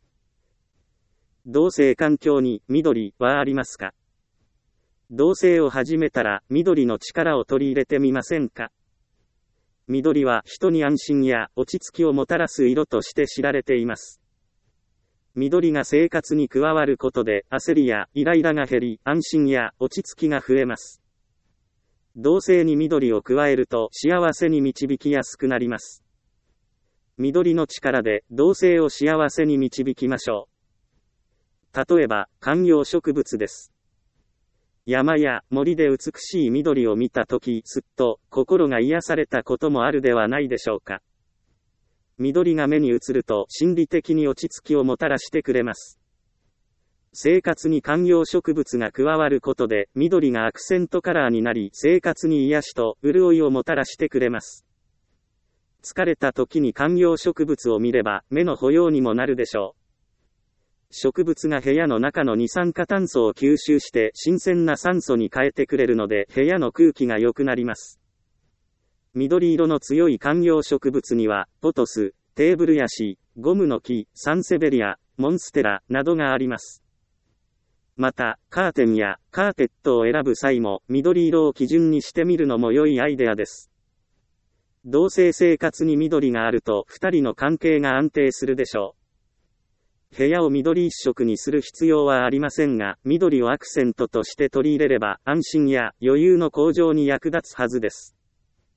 同性環境に緑はありますか？同性を始めたら緑の力を取り入れてみませんか？緑は人に安心や落ち着きをもたらす色として知られています。緑が生活に加わることで焦りやイライラが減り、安心や落ち着きが増えます。同性に緑を加えると幸せに導きやすくなります。緑の力で同性を幸せに導きましょう。例えば、観葉植物です。山や森で美しい緑を見たとき、すっと心が癒されたこともあるではないでしょうか。緑が目に映ると心理的に落ち着きをもたらしてくれます。生活に観葉植物が加わることで、緑がアクセントカラーになり、生活に癒しと潤いをもたらしてくれます。疲れた時に観葉植物を見れば、目の保養にもなるでしょう。植物が部屋の中の二酸化炭素を吸収して、新鮮な酸素に変えてくれるので、部屋の空気が良くなります。緑色の強い観葉植物には、ポトス、テーブルヤシ、ゴムの木、サンセベリア、モンステラ、などがあります。また、カーテンやカーペットを選ぶ際も緑色を基準にしてみるのも良いアイデアです。同性生活に緑があると二人の関係が安定するでしょう。部屋を緑一色にする必要はありませんが、緑をアクセントとして取り入れれば安心や余裕の向上に役立つはずです。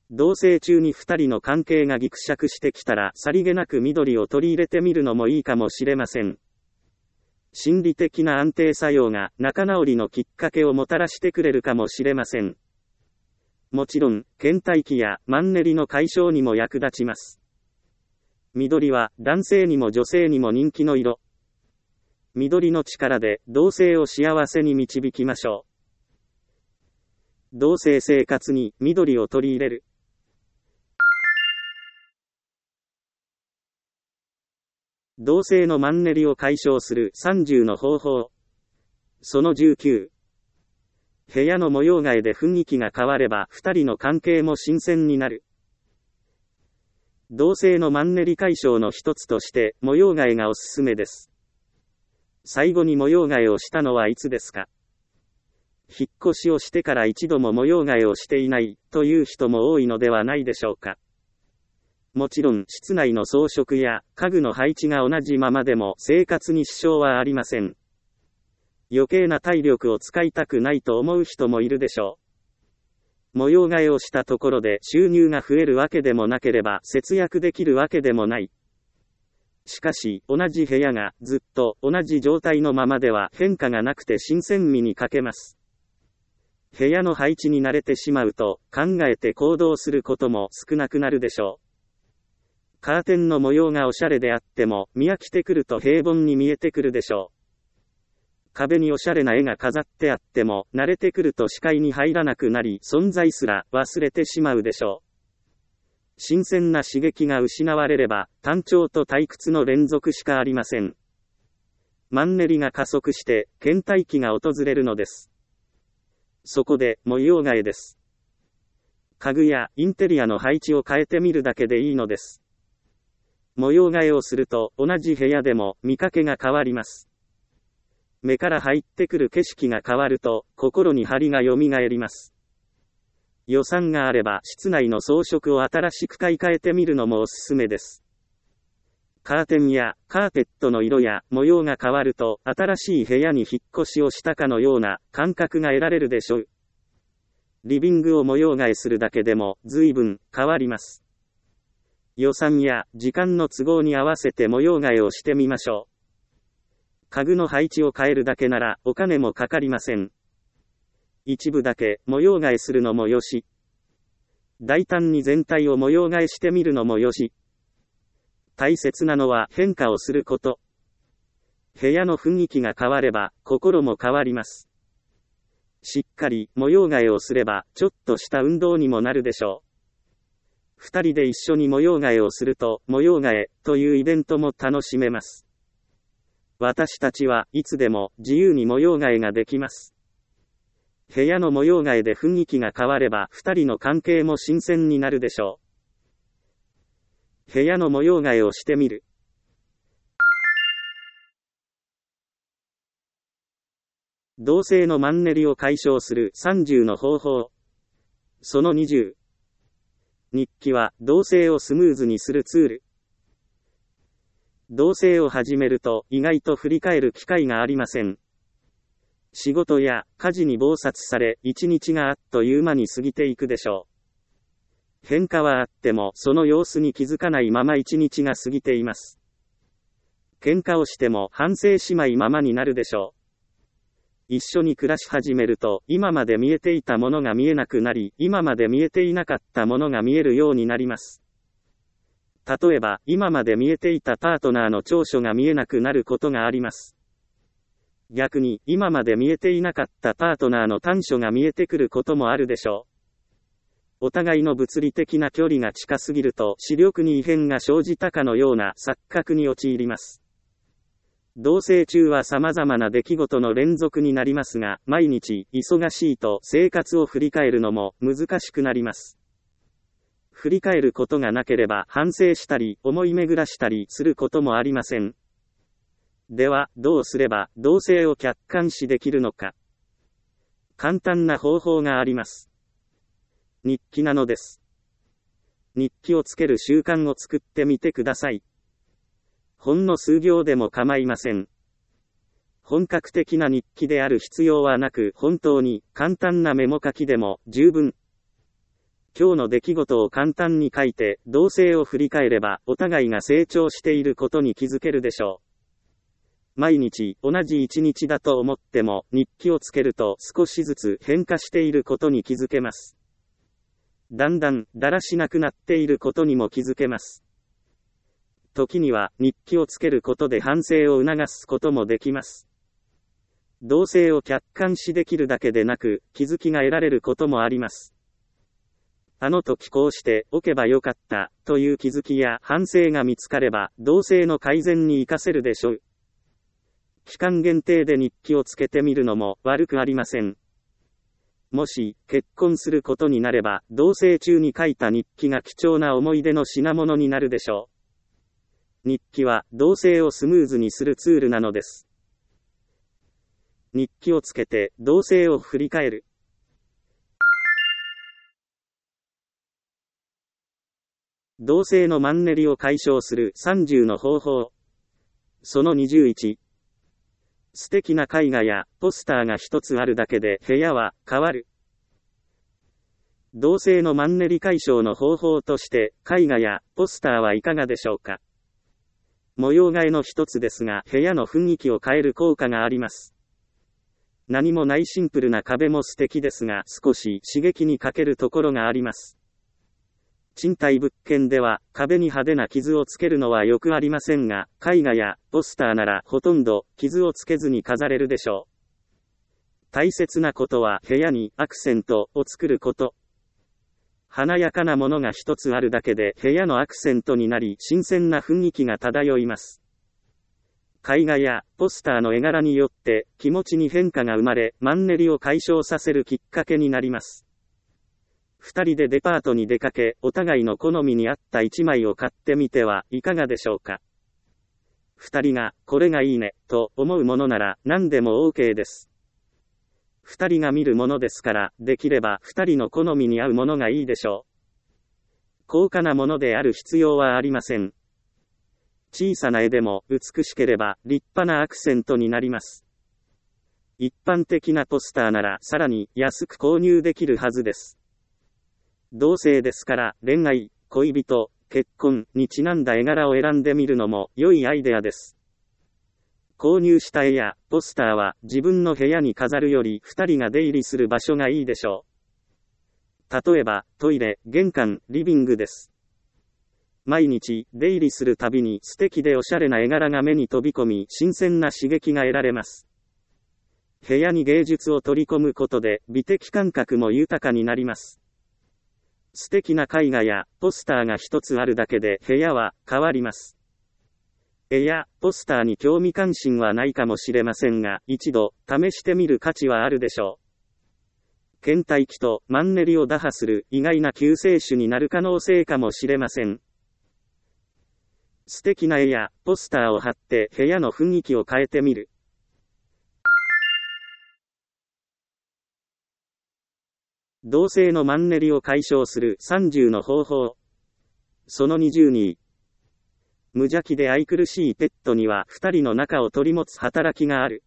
同棲中に二人の関係がぎくしゃくしてきたら、さりげなく緑を取り入れてみるのもいいかもしれません。心理的な安定作用が仲直りのきっかけをもたらしてくれるかもしれません。もちろん、倦怠期やマンネリの解消にも役立ちます。緑は男性にも女性にも人気の色。緑の力で同性を幸せに導きましょう。同性生活に緑を取り入れる。同性のマンネリを解消するさんじゅうの方法。そのじゅうきゅう。部屋の模様替えで雰囲気が変われば二人の関係も新鮮になる。同性のマンネリ解消の一つとして模様替えがおすすめです。最後に模様替えをしたのはいつですか？引っ越しをしてから一度も模様替えをしていないという人も多いのではないでしょうか。もちろん室内の装飾や家具の配置が同じままでも生活に支障はありません。余計な体力を使いたくないと思う人もいるでしょう。模様替えをしたところで収入が増えるわけでもなければ節約できるわけでもない。しかし、同じ部屋がずっと同じ状態のままでは変化がなくて新鮮味に欠けます。部屋の配置に慣れてしまうと考えて行動することも少なくなるでしょう。カーテンの模様がおしゃれであっても見飽きてくると平凡に見えてくるでしょう。壁におしゃれな絵が飾ってあっても慣れてくると視界に入らなくなり存在すら忘れてしまうでしょう。新鮮な刺激が失われれば単調と退屈の連続しかありません。マンネリが加速して倦怠期が訪れるのです。そこで模様替えです。家具やインテリアの配置を変えてみるだけでいいのです。模様替えをすると同じ部屋でも見かけが変わります。目から入ってくる景色が変わると心に張りがよみがえります。予算があれば室内の装飾を新しく買い替えてみるのもおすすめです。カーテンやカーペットの色や模様が変わると新しい部屋に引っ越しをしたかのような感覚が得られるでしょう。リビングを模様替えするだけでも随分変わります。予算や時間の都合に合わせて模様替えをしてみましょう。家具の配置を変えるだけならお金もかかりません。一部だけ模様替えするのもよし。大胆に全体を模様替えしてみるのもよし。大切なのは変化をすること。部屋の雰囲気が変われば心も変わります。しっかり模様替えをすればちょっとした運動にもなるでしょう。二人で一緒に模様替えをすると模様替えというイベントも楽しめます。私たちはいつでも自由に模様替えができます。部屋の模様替えで雰囲気が変われば二人の関係も新鮮になるでしょう。部屋の模様替えをしてみる。同性のマンネリを解消するさんじゅうの方法。そのにじゅう。日記は同性をスムーズにするツール。同棲を始めると意外と振り返る機会がありません。仕事や家事に忙殺され一日があっという間に過ぎていくでしょう。変化はあってもその様子に気づかないまま一日が過ぎています。喧嘩をしても反省しまいままになるでしょう。一緒に暮らし始めると今まで見えていたものが見えなくなり、今まで見えていなかったものが見えるようになります。例えば、今まで見えていたパートナーの長所が見えなくなることがあります。逆に、今まで見えていなかったパートナーの短所が見えてくることもあるでしょう。お互いの物理的な距離が近すぎると視力に異変が生じたかのような錯覚に陥ります。同棲中は様々な出来事の連続になりますが、毎日忙しいと生活を振り返るのも難しくなります。振り返ることがなければ反省したり思い巡らしたりすることもありません。では、どうすれば同棲を客観視できるのか。簡単な方法があります。日記なのです。日記をつける習慣を作ってみてください。ほんの数行でも構いません。本格的な日記である必要はなく、本当に簡単なメモ書きでも十分。 今日の出来事を簡単に書いて、動静を振り返れば、お互いが成長していることに気づけるでしょう。毎日、同じ一日だと思っても、日記をつけると少しずつ変化していることに気づけます。だんだん、だらしなくなっていることにも気づけます。時には、日記をつけることで反省を促すこともできます。動静を客観視できるだけでなく、気づきが得られることもあります。あの時こうしておけばよかった、という気づきや反省が見つかれば、動静の改善に活かせるでしょう。期間限定で日記をつけてみるのも悪くありません。もし、結婚することになれば、同棲中に書いた日記が貴重な思い出の品物になるでしょう。日記は、同棲をスムーズにするツールなのです。日記をつけて、同棲を振り返る。同棲のマンネリを解消するさんじゅうの方法。そのにじゅういち。素敵な絵画やポスターが一つあるだけで部屋は変わる。同棲のマンネリ解消の方法として絵画やポスターはいかがでしょうか。模様替えの一つですが部屋の雰囲気を変える効果があります。何もないシンプルな壁も素敵ですが少し刺激に欠けるところがあります。賃貸物件では壁に派手な傷をつけるのはよくありませんが、絵画やポスターならほとんど傷をつけずに飾れるでしょう。大切なことは部屋にアクセントを作ること。華やかなものが一つあるだけで部屋のアクセントになり新鮮な雰囲気が漂います。絵画やポスターの絵柄によって気持ちに変化が生まれ、マンネリを解消させるきっかけになります。二人でデパートに出かけ、お互いの好みに合った一枚を買ってみてはいかがでしょうか。二人が、これがいいね、と思うものなら何でも OK です。二人が見るものですから、できれば二人の好みに合うものがいいでしょう。高価なものである必要はありません。小さな絵でも美しければ立派なアクセントになります。一般的なポスターならさらに安く購入できるはずです。同棲ですから恋愛、恋人、結婚にちなんだ絵柄を選んでみるのも良いアイデアです。購入した絵やポスターは自分の部屋に飾るより二人が出入りする場所がいいでしょう。例えばトイレ、玄関、リビングです。毎日出入りするたびに素敵でおしゃれな絵柄が目に飛び込み新鮮な刺激が得られます。部屋に芸術を取り込むことで美的感覚も豊かになります。素敵な絵画やポスターが一つあるだけで部屋は変わります。絵やポスターに興味関心はないかもしれませんが、一度試してみる価値はあるでしょう。倦怠期とマンネリを打破する意外な救世主になる可能性かもしれません。素敵な絵やポスターを貼って部屋の雰囲気を変えてみる。同棲のマンネリを解消するさんじゅうの方法。そのにじゅうに。無邪気で愛くるしいペットには二人の仲を取り持つ働きがある。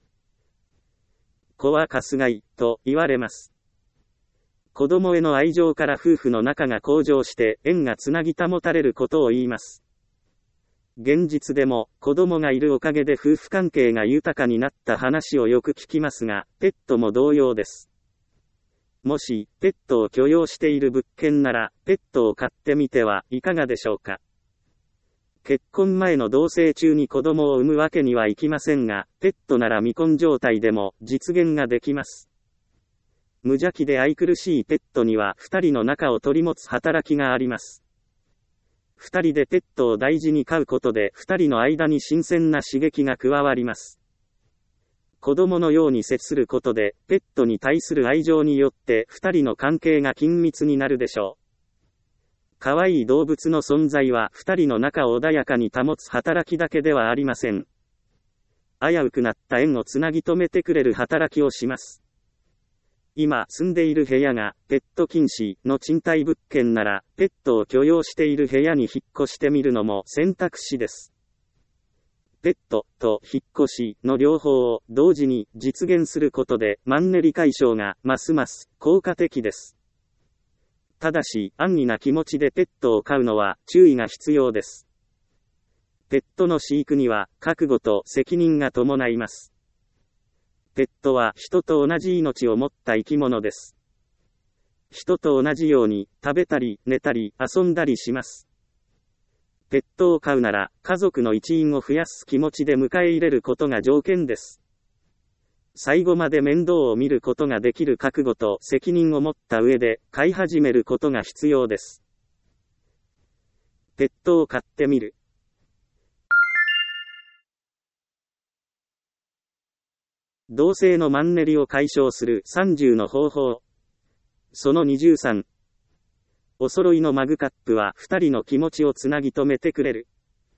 子はかすがい、と言われます。子供への愛情から夫婦の仲が向上して縁がつなぎ保たれることを言います。現実でも子供がいるおかげで夫婦関係が豊かになった話をよく聞きますが、ペットも同様です。もし、ペットを許容している物件なら、ペットを飼ってみてはいかがでしょうか。結婚前の同棲中に子供を産むわけにはいきませんが、ペットなら未婚状態でも実現ができます。無邪気で愛くるしいペットには二人の仲を取り持つ働きがあります。二人でペットを大事に飼うことで二人の間に新鮮な刺激が加わります。子供のように接することで、ペットに対する愛情によって、二人の関係が緊密になるでしょう。可愛い動物の存在は、二人の仲を穏やかに保つ働きだけではありません。危うくなった縁をつなぎ止めてくれる働きをします。今住んでいる部屋が、ペット禁止の賃貸物件なら、ペットを許容している部屋に引っ越してみるのも選択肢です。ペットと引っ越しの両方を同時に実現することでマンネリ解消がますます効果的です。 ただし、安易な気持ちでペットを飼うのは注意が必要です。ペットの飼育には覚悟と責任が伴います。ペットは人と同じ命を持った生き物です。人と同じように食べたり寝たり遊んだりします。ペットを飼うなら家族の一員を増やす気持ちで迎え入れることが条件です。最後まで面倒を見ることができる覚悟と責任を持った上で飼い始めることが必要です。ペットを飼ってみる。同性のマンネリを解消するさんじゅうの方法。そのにじゅうさん。お揃いのマグカップはふたりの気持ちをつなぎ止めてくれる。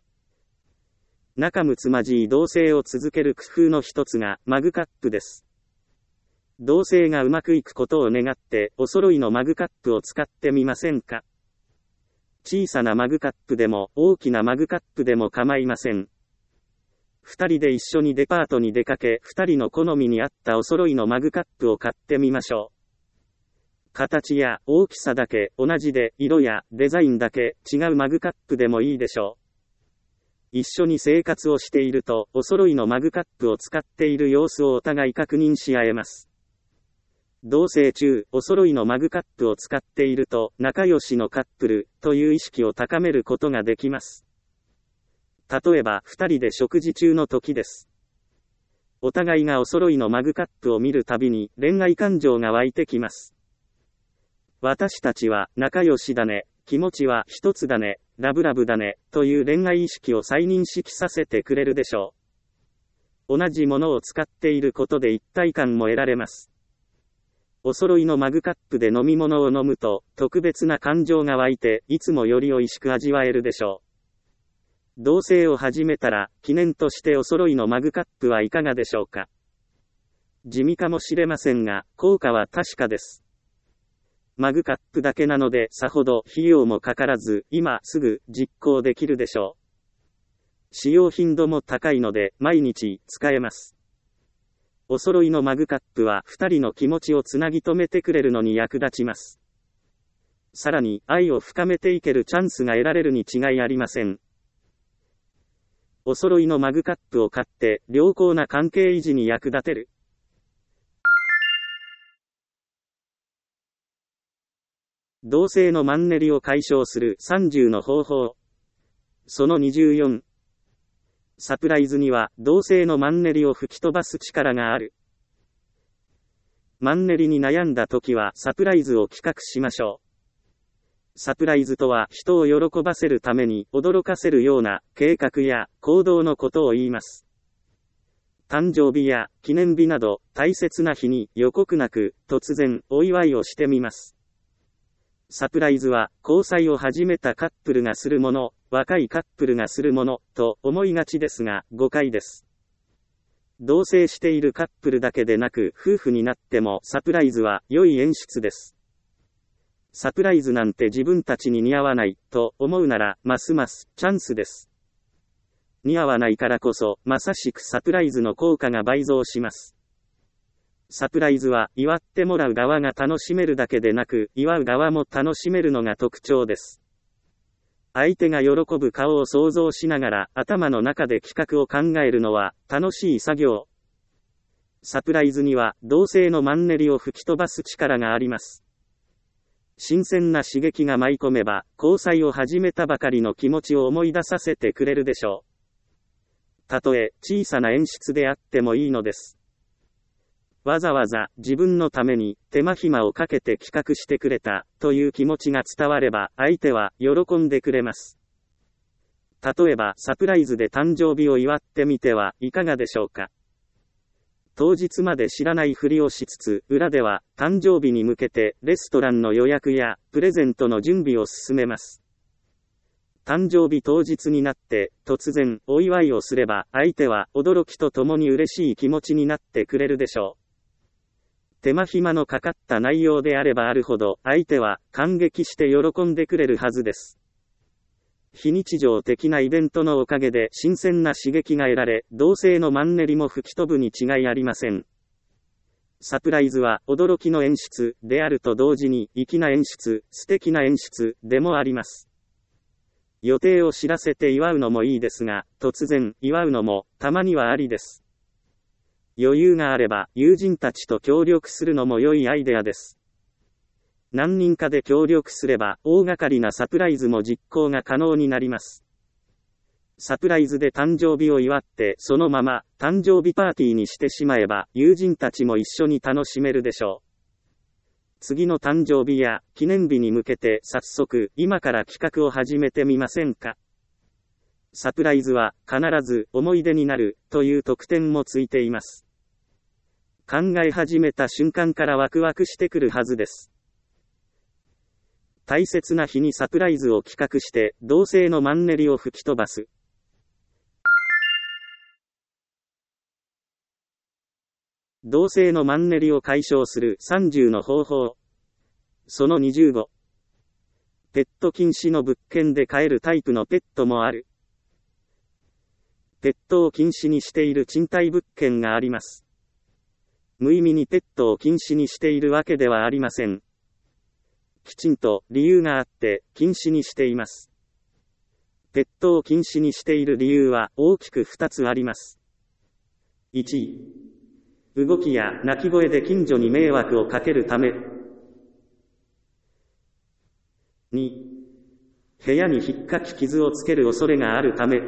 仲睦まじい同棲を続ける工夫の一つがマグカップです。同棲がうまくいくことを願ってお揃いのマグカップを使ってみませんか？小さなマグカップでも大きなマグカップでも構いません。二人で一緒にデパートに出かけ、二人の好みに合ったお揃いのマグカップを買ってみましょう。形や大きさだけ同じで、色やデザインだけ違うマグカップでもいいでしょう。一緒に生活をしていると、お揃いのマグカップを使っている様子をお互い確認し合えます。同棲中、お揃いのマグカップを使っていると、仲良しのカップルという意識を高めることができます。例えば、二人で食事中の時です。お互いがお揃いのマグカップを見るたびに、恋愛感情が湧いてきます。私たちは仲良しだね、気持ちは一つだね、ラブラブだね、という恋愛意識を再認識させてくれるでしょう。同じものを使っていることで一体感も得られます。お揃いのマグカップで飲み物を飲むと、特別な感情が湧いて、いつもより美味しく味わえるでしょう。同棲を始めたら、記念としてお揃いのマグカップはいかがでしょうか。地味かもしれませんが、効果は確かです。マグカップだけなのでさほど費用もかからず、今すぐ実行できるでしょう。使用頻度も高いので毎日使えます。お揃いのマグカップはふたりの気持ちをつなぎ止めてくれるのに役立ちます。さらに愛を深めていけるチャンスが得られるに違いありません。お揃いのマグカップを買って良好な関係維持に役立てる。同性のマンネリを解消するさんじゅうの方法。そのにじゅうよん。サプライズには同性のマンネリを吹き飛ばす力がある。マンネリに悩んだ時はサプライズを企画しましょう。サプライズとは人を喜ばせるために驚かせるような計画や行動のことを言います。誕生日や記念日など大切な日に予告なく突然お祝いをしてみます。サプライズは交際を始めたカップルがするもの、若いカップルがするものと思いがちですが誤解です。同棲しているカップルだけでなく夫婦になってもサプライズは良い演出です。サプライズなんて自分たちに似合わないと思うならますますチャンスです。似合わないからこそまさしくサプライズの効果が倍増します。サプライズは祝ってもらう側が楽しめるだけでなく祝う側も楽しめるのが特徴です。相手が喜ぶ顔を想像しながら頭の中で企画を考えるのは楽しい作業。サプライズには同性のマンネリを吹き飛ばす力があります。新鮮な刺激が舞い込めば交際を始めたばかりの気持ちを思い出させてくれるでしょう。たとえ小さな演出であってもいいのです。わざわざ自分のために手間暇をかけて企画してくれたという気持ちが伝われば相手は喜んでくれます。例えばサプライズで誕生日を祝ってみてはいかがでしょうか。当日まで知らないふりをしつつ裏では誕生日に向けてレストランの予約やプレゼントの準備を進めます。誕生日当日になって突然お祝いをすれば相手は驚きとともに嬉しい気持ちになってくれるでしょう。手間暇のかかった内容であればあるほど相手は感激して喜んでくれるはずです。非日常的なイベントのおかげで新鮮な刺激が得られ、同性のマンネリも吹き飛ぶに違いありません。 サプライズは驚きの演出であると同時に粋な演出、素敵な演出でもあります。予定を知らせて祝うのもいいですが、突然祝うのもたまにはありです。余裕があれば友人たちと協力するのも良いアイデアです。何人かで協力すれば大掛かりなサプライズも実行が可能になります。サプライズで誕生日を祝ってそのまま誕生日パーティーにしてしまえば友人たちも一緒に楽しめるでしょう。次の誕生日や記念日に向けて早速今から企画を始めてみませんか。サプライズは必ず思い出になるという特典もついています。考え始めた瞬間からワクワクしてくるはずです。大切な日にサプライズを企画して同性のマンネリを吹き飛ばす。同性のマンネリを解消するさんじゅうの方法。そのにじゅうご。ペット禁止の物件で飼えるタイプのペットもある。ペットを禁止にしている賃貸物件があります。無意味にペットを禁止にしているわけではありません。きちんと理由があって禁止にしています。ペットを禁止にしている理由は大きくふたつあります。いち、動きや鳴き声で近所に迷惑をかけるため。に、部屋に引っかき傷をつける恐れがあるため。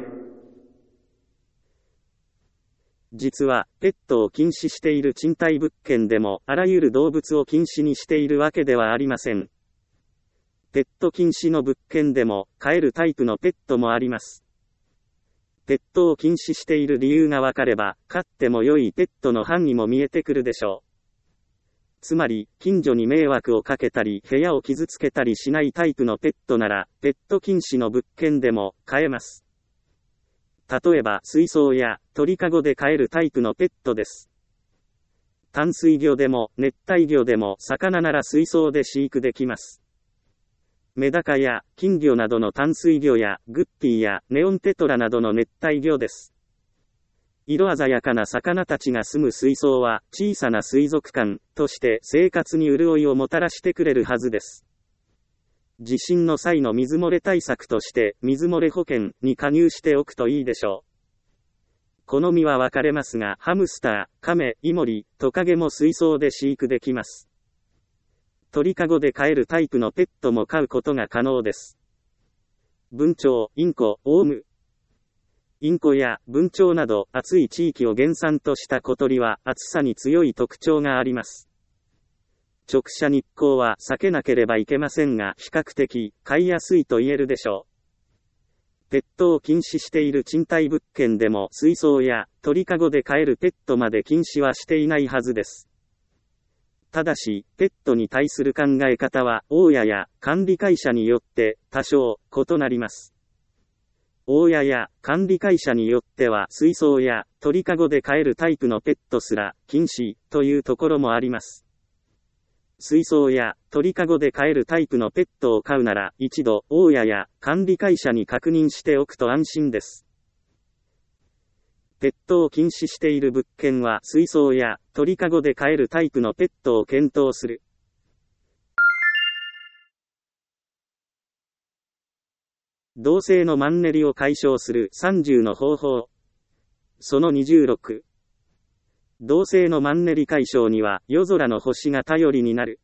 実は、ペットを禁止している賃貸物件でも、あらゆる動物を禁止にしているわけではありません。ペット禁止の物件でも、飼えるタイプのペットもあります。ペットを禁止している理由がわかれば、飼っても良いペットの範囲も見えてくるでしょう。つまり、近所に迷惑をかけたり、部屋を傷つけたりしないタイプのペットなら、ペット禁止の物件でも飼えます。例えば、水槽や鳥かごで飼えるタイプのペットです。淡水魚でも熱帯魚でも魚なら水槽で飼育できます。メダカや金魚などの淡水魚やグッピーやネオンテトラなどの熱帯魚です。色鮮やかな魚たちが住む水槽は小さな水族館として生活に潤いをもたらしてくれるはずです。地震の際の水漏れ対策として水漏れ保険に加入しておくといいでしょう。好みは分かれますが、ハムスター、カメ、イモリ、トカゲも水槽で飼育できます。鳥かごで飼えるタイプのペットも飼うことが可能です。文鳥、インコ、オウム。インコや文鳥など暑い地域を原産とした小鳥は暑さに強い特徴があります。直射日光は避けなければいけませんが、比較的飼いやすいと言えるでしょう。ペットを禁止している賃貸物件でも水槽や鳥かごで飼えるペットまで禁止はしていないはずです。ただし、ペットに対する考え方は、大家や管理会社によって多少異なります。大家や管理会社によっては、水槽や鳥かごで飼えるタイプのペットすら禁止というところもあります。水槽や鳥かごで飼えるタイプのペットを飼うなら、一度、大家や管理会社に確認しておくと安心です。ペットを禁止している物件は水槽や鳥かごで飼えるタイプのペットを検討する。同性のマンネリを解消するさんじゅうの方法。そのにじゅうろく。同性のマンネリ解消には夜空の星が頼りになる。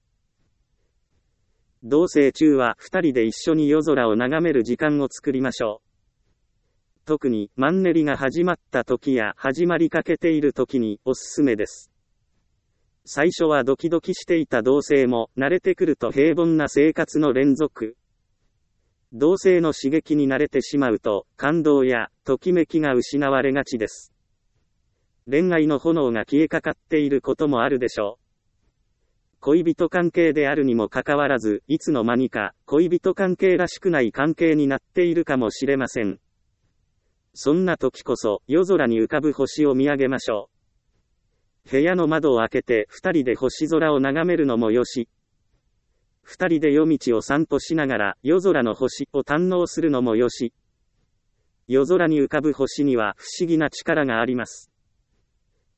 同棲中はふたりで一緒に夜空を眺める時間を作りましょう。特にマンネリが始まった時や始まりかけている時におすすめです。最初はドキドキしていた同棲も慣れてくると平凡な生活の連続。同棲の刺激に慣れてしまうと感動やときめきが失われがちです。恋愛の炎が消えかかっていることもあるでしょう。恋人関係であるにもかかわらず、いつの間にか恋人関係らしくない関係になっているかもしれません。そんな時こそ夜空に浮かぶ星を見上げましょう。部屋の窓を開けて二人で星空を眺めるのもよし、二人で夜道を散歩しながら夜空の星を堪能するのもよし。夜空に浮かぶ星には不思議な力があります。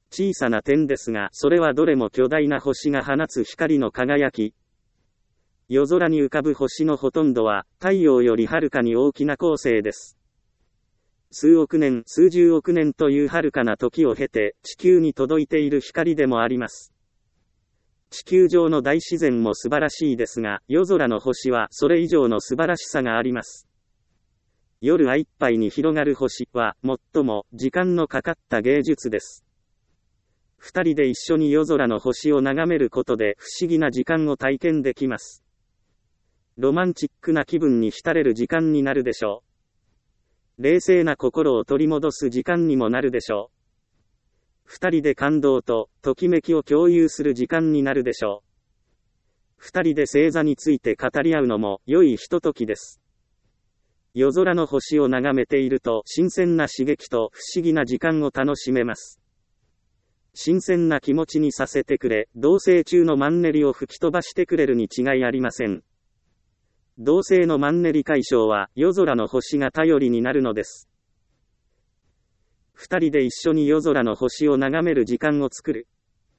小さな点ですが、それはどれも巨大な星が放つ光の輝き。夜空に浮かぶ星のほとんどは、太陽よりはるかに大きな恒星です。数億年、数十億年という遥かな時を経て、地球に届いている光でもあります。地球上の大自然も素晴らしいですが、夜空の星はそれ以上の素晴らしさがあります。夜いっぱいに広がる星は、最も時間のかかった芸術です。二人で一緒に夜空の星を眺めることで不思議な時間を体験できます。ロマンチックな気分に浸れる時間になるでしょう。冷静な心を取り戻す時間にもなるでしょう。二人で感動とときめきを共有する時間になるでしょう。二人で星座について語り合うのも良いひとときです。夜空の星を眺めていると新鮮な刺激と不思議な時間を楽しめます。新鮮な気持ちにさせてくれ、同棲中のマンネリを吹き飛ばしてくれるに違いありません。同棲のマンネリ解消は夜空の星が頼りになるのです。二人で一緒に夜空の星を眺める時間を作る。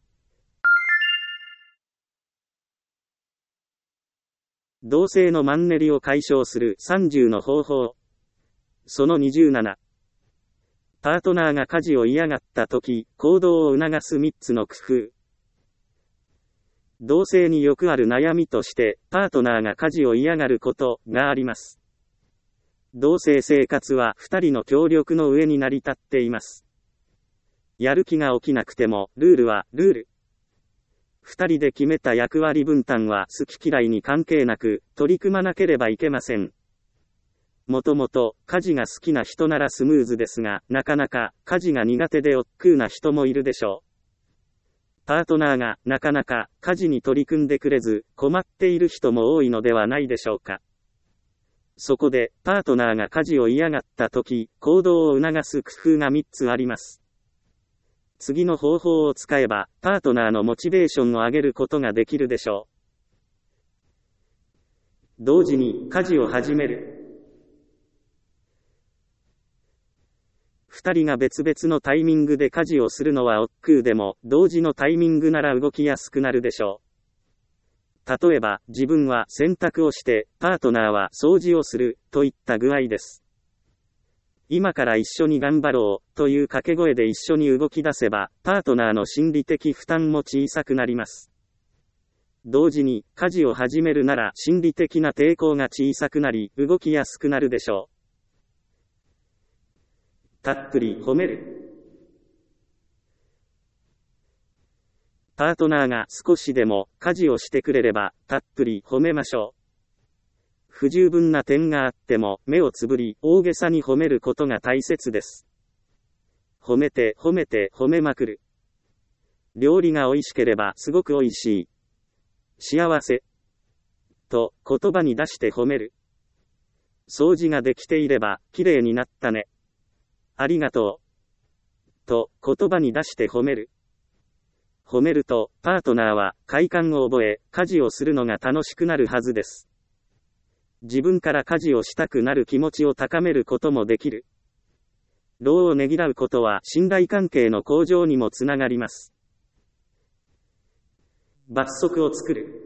同棲のマンネリを解消するさんじゅうの方法。そのにじゅうなな。パートナーが家事を嫌がったとき、行動を促すみっつの工夫。同棲によくある悩みとして、パートナーが家事を嫌がることがあります。同棲生活はふたりの協力の上に成り立っています。やる気が起きなくても、ルールはルール。ふたりで決めた役割分担は好き嫌いに関係なく、取り組まなければいけません。もともと、家事が好きな人ならスムーズですが、なかなか、家事が苦手で億劫な人もいるでしょう。パートナーが、なかなか、家事に取り組んでくれず、困っている人も多いのではないでしょうか。そこで、パートナーが家事を嫌がったとき、行動を促す工夫がみっつあります。次の方法を使えば、パートナーのモチベーションを上げることができるでしょう。同時に、家事を始める。二人が別々のタイミングで家事をするのは億劫でも、同時のタイミングなら動きやすくなるでしょう。例えば、自分は洗濯をして、パートナーは掃除をする、といった具合です。今から一緒に頑張ろう、という掛け声で一緒に動き出せば、パートナーの心理的負担も小さくなります。同時に、家事を始めるなら心理的な抵抗が小さくなり、動きやすくなるでしょう。たっぷり褒める。パートナーが少しでも家事をしてくれれば、たっぷり褒めましょう。不十分な点があっても、目をつぶり、大げさに褒めることが大切です。褒めて、褒めて、褒めまくる。料理が美味しければ、すごく美味しい。幸せ。と、言葉に出して褒める。掃除ができていれば、きれいになったね。ありがとう。と、言葉に出して褒める。褒めると、パートナーは快感を覚え、家事をするのが楽しくなるはずです。自分から家事をしたくなる気持ちを高めることもできる。労をねぎらうことは信頼関係の向上にもつながります。罰則を作る。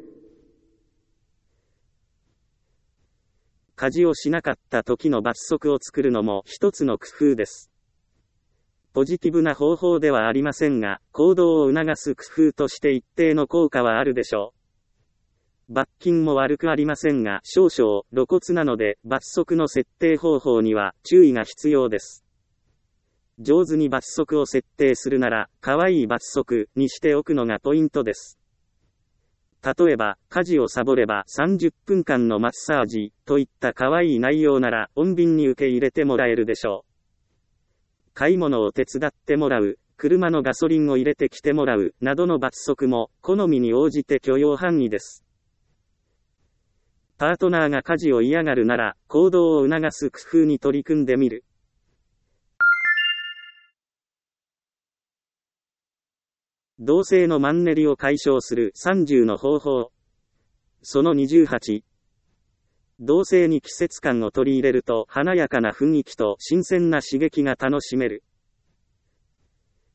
家事をしなかった時の罰則を作るのも一つの工夫です。ポジティブな方法ではありませんが、行動を促す工夫として一定の効果はあるでしょう。罰金も悪くありませんが、少々露骨なので、罰則の設定方法には注意が必要です。上手に罰則を設定するなら、可愛い罰則にしておくのがポイントです。例えば、家事をサボればさんじゅっぷんかんのマッサージといった可愛い内容なら穏便に受け入れてもらえるでしょう。買い物を手伝ってもらう、車のガソリンを入れてきてもらう、などの罰則も好みに応じて許容範囲です。パートナーが家事を嫌がるなら、行動を促す工夫に取り組んでみる。同棲のマンネリを解消するさんじゅうの方法。そのにじゅうはち。同棲に季節感を取り入れると華やかな雰囲気と新鮮な刺激が楽しめる。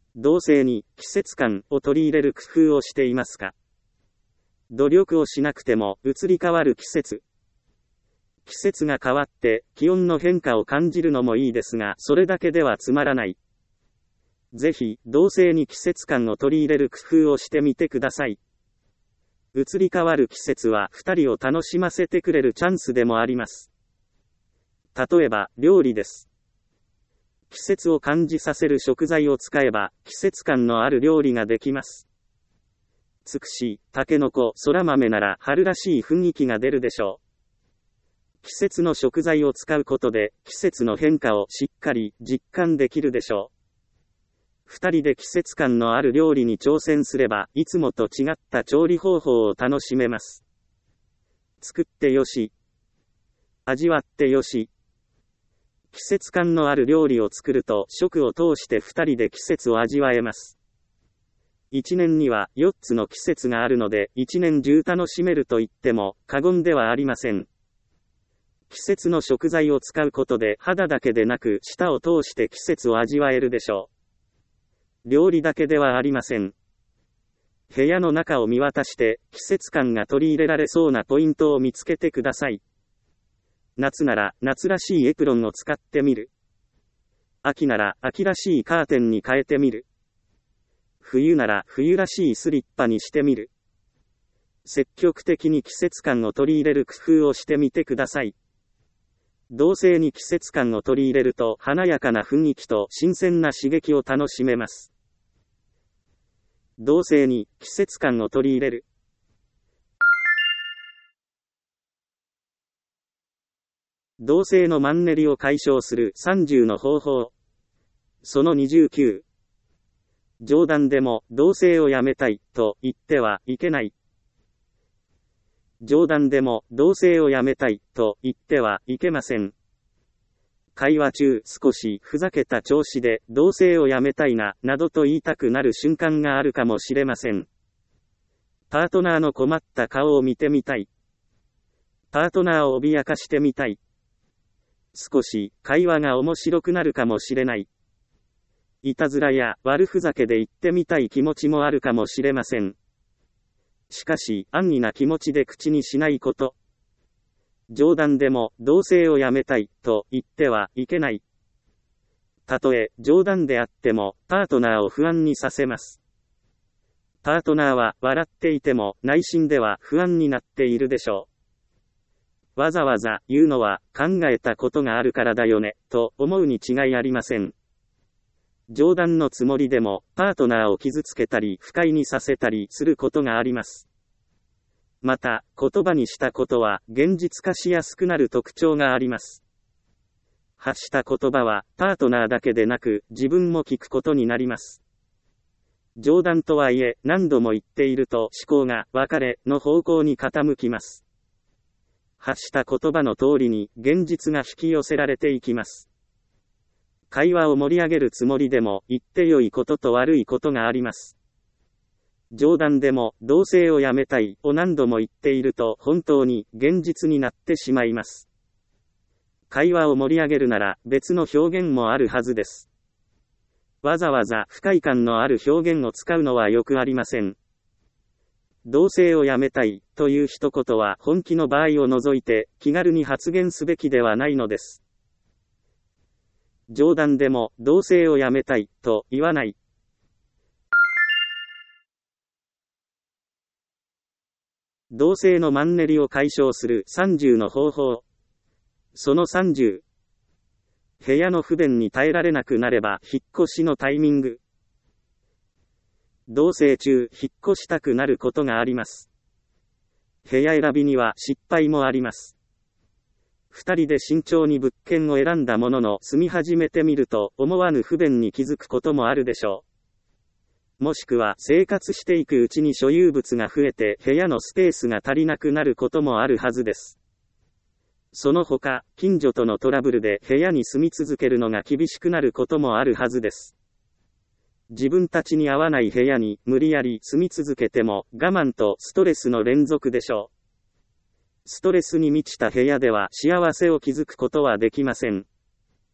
同棲に季節感を取り入れる工夫をしていますか？努力をしなくても移り変わる季節。季節が変わって気温の変化を感じるのもいいですが、それだけではつまらない。ぜひ、同棲に季節感を取り入れる工夫をしてみてください。移り変わる季節は二人を楽しませてくれるチャンスでもあります。例えば、料理です。季節を感じさせる食材を使えば、季節感のある料理ができます。つくし、たけのこ、そら豆なら春らしい雰囲気が出るでしょう。季節の食材を使うことで、季節の変化をしっかり実感できるでしょう。二人で季節感のある料理に挑戦すれば、いつもと違った調理方法を楽しめます。作ってよし、味わってよし。季節感のある料理を作ると、食を通して二人で季節を味わえます。一年にはよっつの季節があるので、一年中楽しめると言っても過言ではありません。季節の食材を使うことで、肌だけでなく舌を通して季節を味わえるでしょう。料理だけではありません。部屋の中を見渡して、季節感が取り入れられそうなポイントを見つけてください。夏なら、夏らしいエプロンを使ってみる。秋なら、秋らしいカーテンに変えてみる。冬なら、冬らしいスリッパにしてみる。積極的に季節感を取り入れる工夫をしてみてください。同棲に季節感を取り入れると、華やかな雰囲気と新鮮な刺激を楽しめます。同棲に季節感を取り入れる。同棲のマンネリを解消するさんじゅうの方法。そのにじゅうきゅう。冗談でも同棲をやめたいと言ってはいけない。冗談でも同棲をやめたいと言ってはいけません。会話中少しふざけた調子で同棲をやめたいな、などと言いたくなる瞬間があるかもしれません。パートナーの困った顔を見てみたい。パートナーを脅かしてみたい。少し会話が面白くなるかもしれない。いたずらや悪ふざけで言ってみたい気持ちもあるかもしれません。しかし、安易な気持ちで口にしないこと。冗談でも、同棲をやめたい、と言ってはいけない。たとえ、冗談であっても、パートナーを不安にさせます。パートナーは、笑っていても、内心では不安になっているでしょう。わざわざ言うのは、考えたことがあるからだよね、と思うに違いありません。冗談のつもりでも、パートナーを傷つけたり、不快にさせたりすることがあります。また、言葉にしたことは、現実化しやすくなる特徴があります。発した言葉は、パートナーだけでなく、自分も聞くことになります。冗談とはいえ、何度も言っていると、思考が、別れの方向に傾きます。発した言葉の通りに、現実が引き寄せられていきます。会話を盛り上げるつもりでも、言って良いことと悪いことがあります。冗談でも、同棲をやめたい、を何度も言っていると、本当に、現実になってしまいます。会話を盛り上げるなら、別の表現もあるはずです。わざわざ、不快感のある表現を使うのはよくありません。同棲をやめたい、という一言は、本気の場合を除いて、気軽に発言すべきではないのです。冗談でも、同棲をやめたい、と言わない。同棲のマンネリを解消するさんじゅうの方法。そのさんじゅう。部屋の不便に耐えられなくなれば、引っ越しのタイミング。同棲中、引っ越したくなることがあります。部屋選びには失敗もあります。二人で慎重に物件を選んだものの、住み始めてみると、思わぬ不便に気づくこともあるでしょう。もしくは、生活していくうちに所有物が増えて、部屋のスペースが足りなくなることもあるはずです。その他、近所とのトラブルで部屋に住み続けるのが厳しくなることもあるはずです。自分たちに合わない部屋に無理やり住み続けても、我慢とストレスの連続でしょう。ストレスに満ちた部屋では幸せを築くことはできません。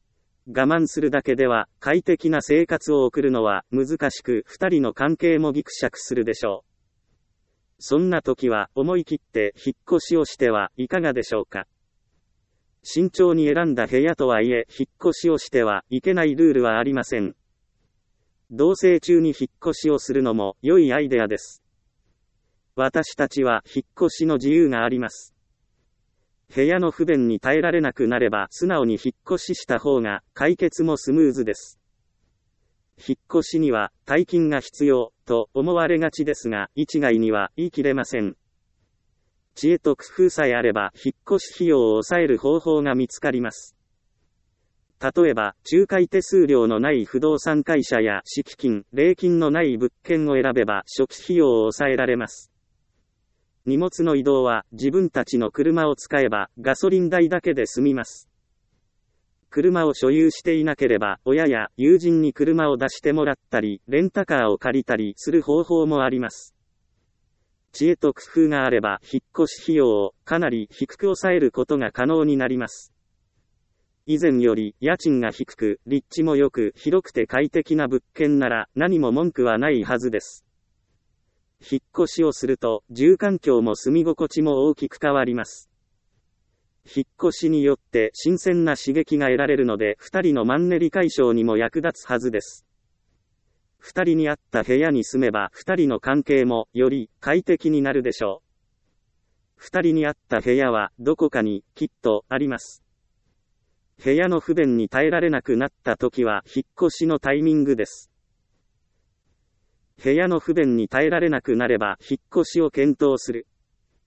我慢するだけでは快適な生活を送るのは難しく、二人の関係もぎくしゃくするでしょう。そんな時は思い切って引っ越しをしてはいかがでしょうか。慎重に選んだ部屋とはいえ、引っ越しをしてはいけないルールはありません。同棲中に引っ越しをするのも良いアイデアです。私たちは引っ越しの自由があります。部屋の不便に耐えられなくなれば素直に引っ越しした方が解決もスムーズです。引っ越しには大金が必要と思われがちですが、一概には言い切れません。知恵と工夫さえあれば引っ越し費用を抑える方法が見つかります。例えば、仲介手数料のない不動産会社や敷金、礼金のない物件を選べば初期費用を抑えられます。荷物の移動は自分たちの車を使えばガソリン代だけで済みます。車を所有していなければ親や友人に車を出してもらったり、レンタカーを借りたりする方法もあります。知恵と工夫があれば引っ越し費用をかなり低く抑えることが可能になります。以前より家賃が低く、立地も良く広くて快適な物件なら何も文句はないはずです。引っ越しをすると住環境も住み心地も大きく変わります。引っ越しによって新鮮な刺激が得られるので、二人のマンネリ解消にも役立つはずです。二人に合った部屋に住めば二人の関係もより快適になるでしょう。二人に合った部屋はどこかにきっとあります。部屋の不便に耐えられなくなった時は引っ越しのタイミングです。部屋の不便に耐えられなくなれば引っ越しを検討する。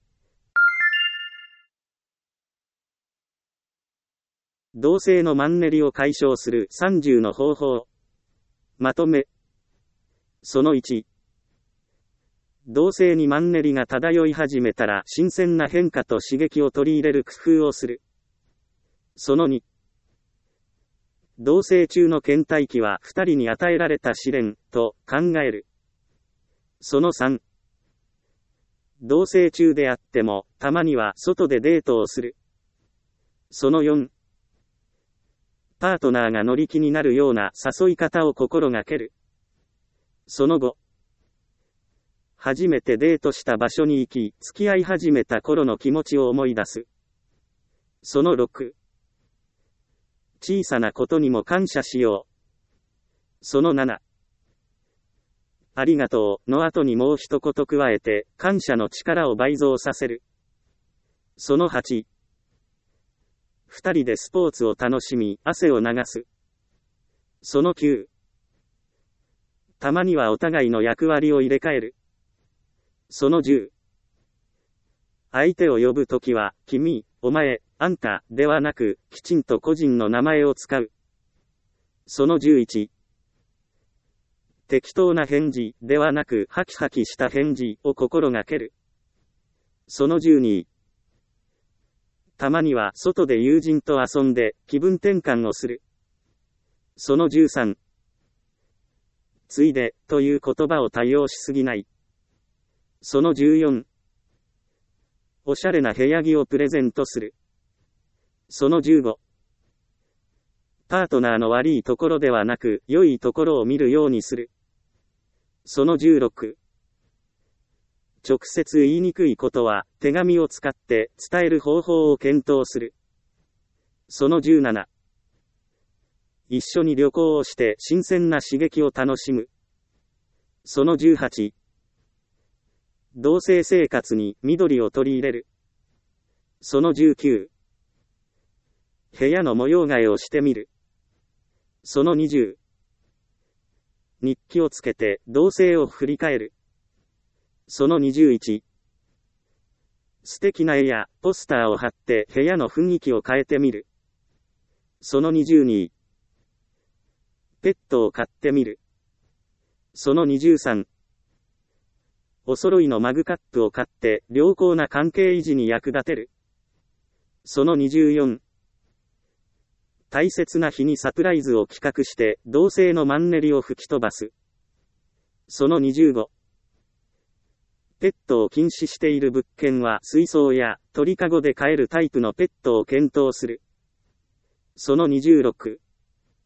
同棲のマンネリを解消するさんじゅうの方法。まとめ。そのいち。同棲にマンネリが漂い始めたら新鮮な変化と刺激を取り入れる工夫をする。そのに。同棲中の倦怠期は二人に与えられた試練と考える。そのさん。同棲中であってもたまには外でデートをする。そのよん。パートナーが乗り気になるような誘い方を心がける。そのご。初めてデートした場所に行き、付き合い始めた頃の気持ちを思い出す。そのろく。小さなことにも感謝しよう。そのなな。ありがとうの後にもう一言加えて、感謝の力を倍増させる。そのはち。二人でスポーツを楽しみ、汗を流す。そのきゅう。たまにはお互いの役割を入れ替える。そのじゅう。相手を呼ぶときは、君、お前、あんた、ではなく、きちんと個人の名前を使う。そのじゅういち。適当な返事、ではなく、ハキハキした返事を心がける。そのじゅうに。たまには外で友人と遊んで気分転換をする。そのじゅうさん。ついでという言葉を多用しすぎない。そのじゅうよん。おしゃれな部屋着をプレゼントする。そのじゅうご。パートナーの悪いところではなく良いところを見るようにする。そのじゅうろく。直接言いにくいことは手紙を使って伝える方法を検討する。そのじゅうなな。一緒に旅行をして新鮮な刺激を楽しむ。そのじゅうはち。同棲生活に緑を取り入れる。そのじゅうきゅう。部屋の模様替えをしてみる。そのにじゅう。日記をつけて同棲を振り返る。そのにじゅういち。素敵な絵やポスターを貼って部屋の雰囲気を変えてみる。そのにじゅうに。ペットを飼ってみる。そのにじゅうさん。お揃いのマグカップを買って良好な関係維持に役立てる。そのにじゅうよん。大切な日にサプライズを企画して同棲のマンネリを吹き飛ばす。そのにじゅうご。ペットを禁止している物件は水槽や鳥かごで飼えるタイプのペットを検討する。そのにじゅうろく。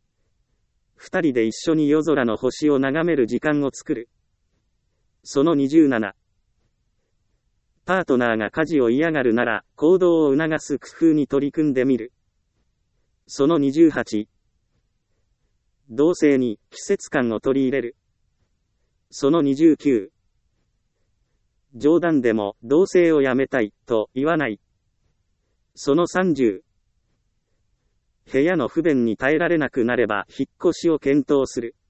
二人で一緒に夜空の星を眺める時間を作る。そのにじゅうなな。パートナーが家事を嫌がるなら、行動を促す工夫に取り組んでみる。そのにじゅうはち。同性に季節感を取り入れる。そのにじゅうきゅう。冗談でも同性をやめたいと言わない。そのさんじゅう。部屋の不便に耐えられなくなれば引っ越しを検討する。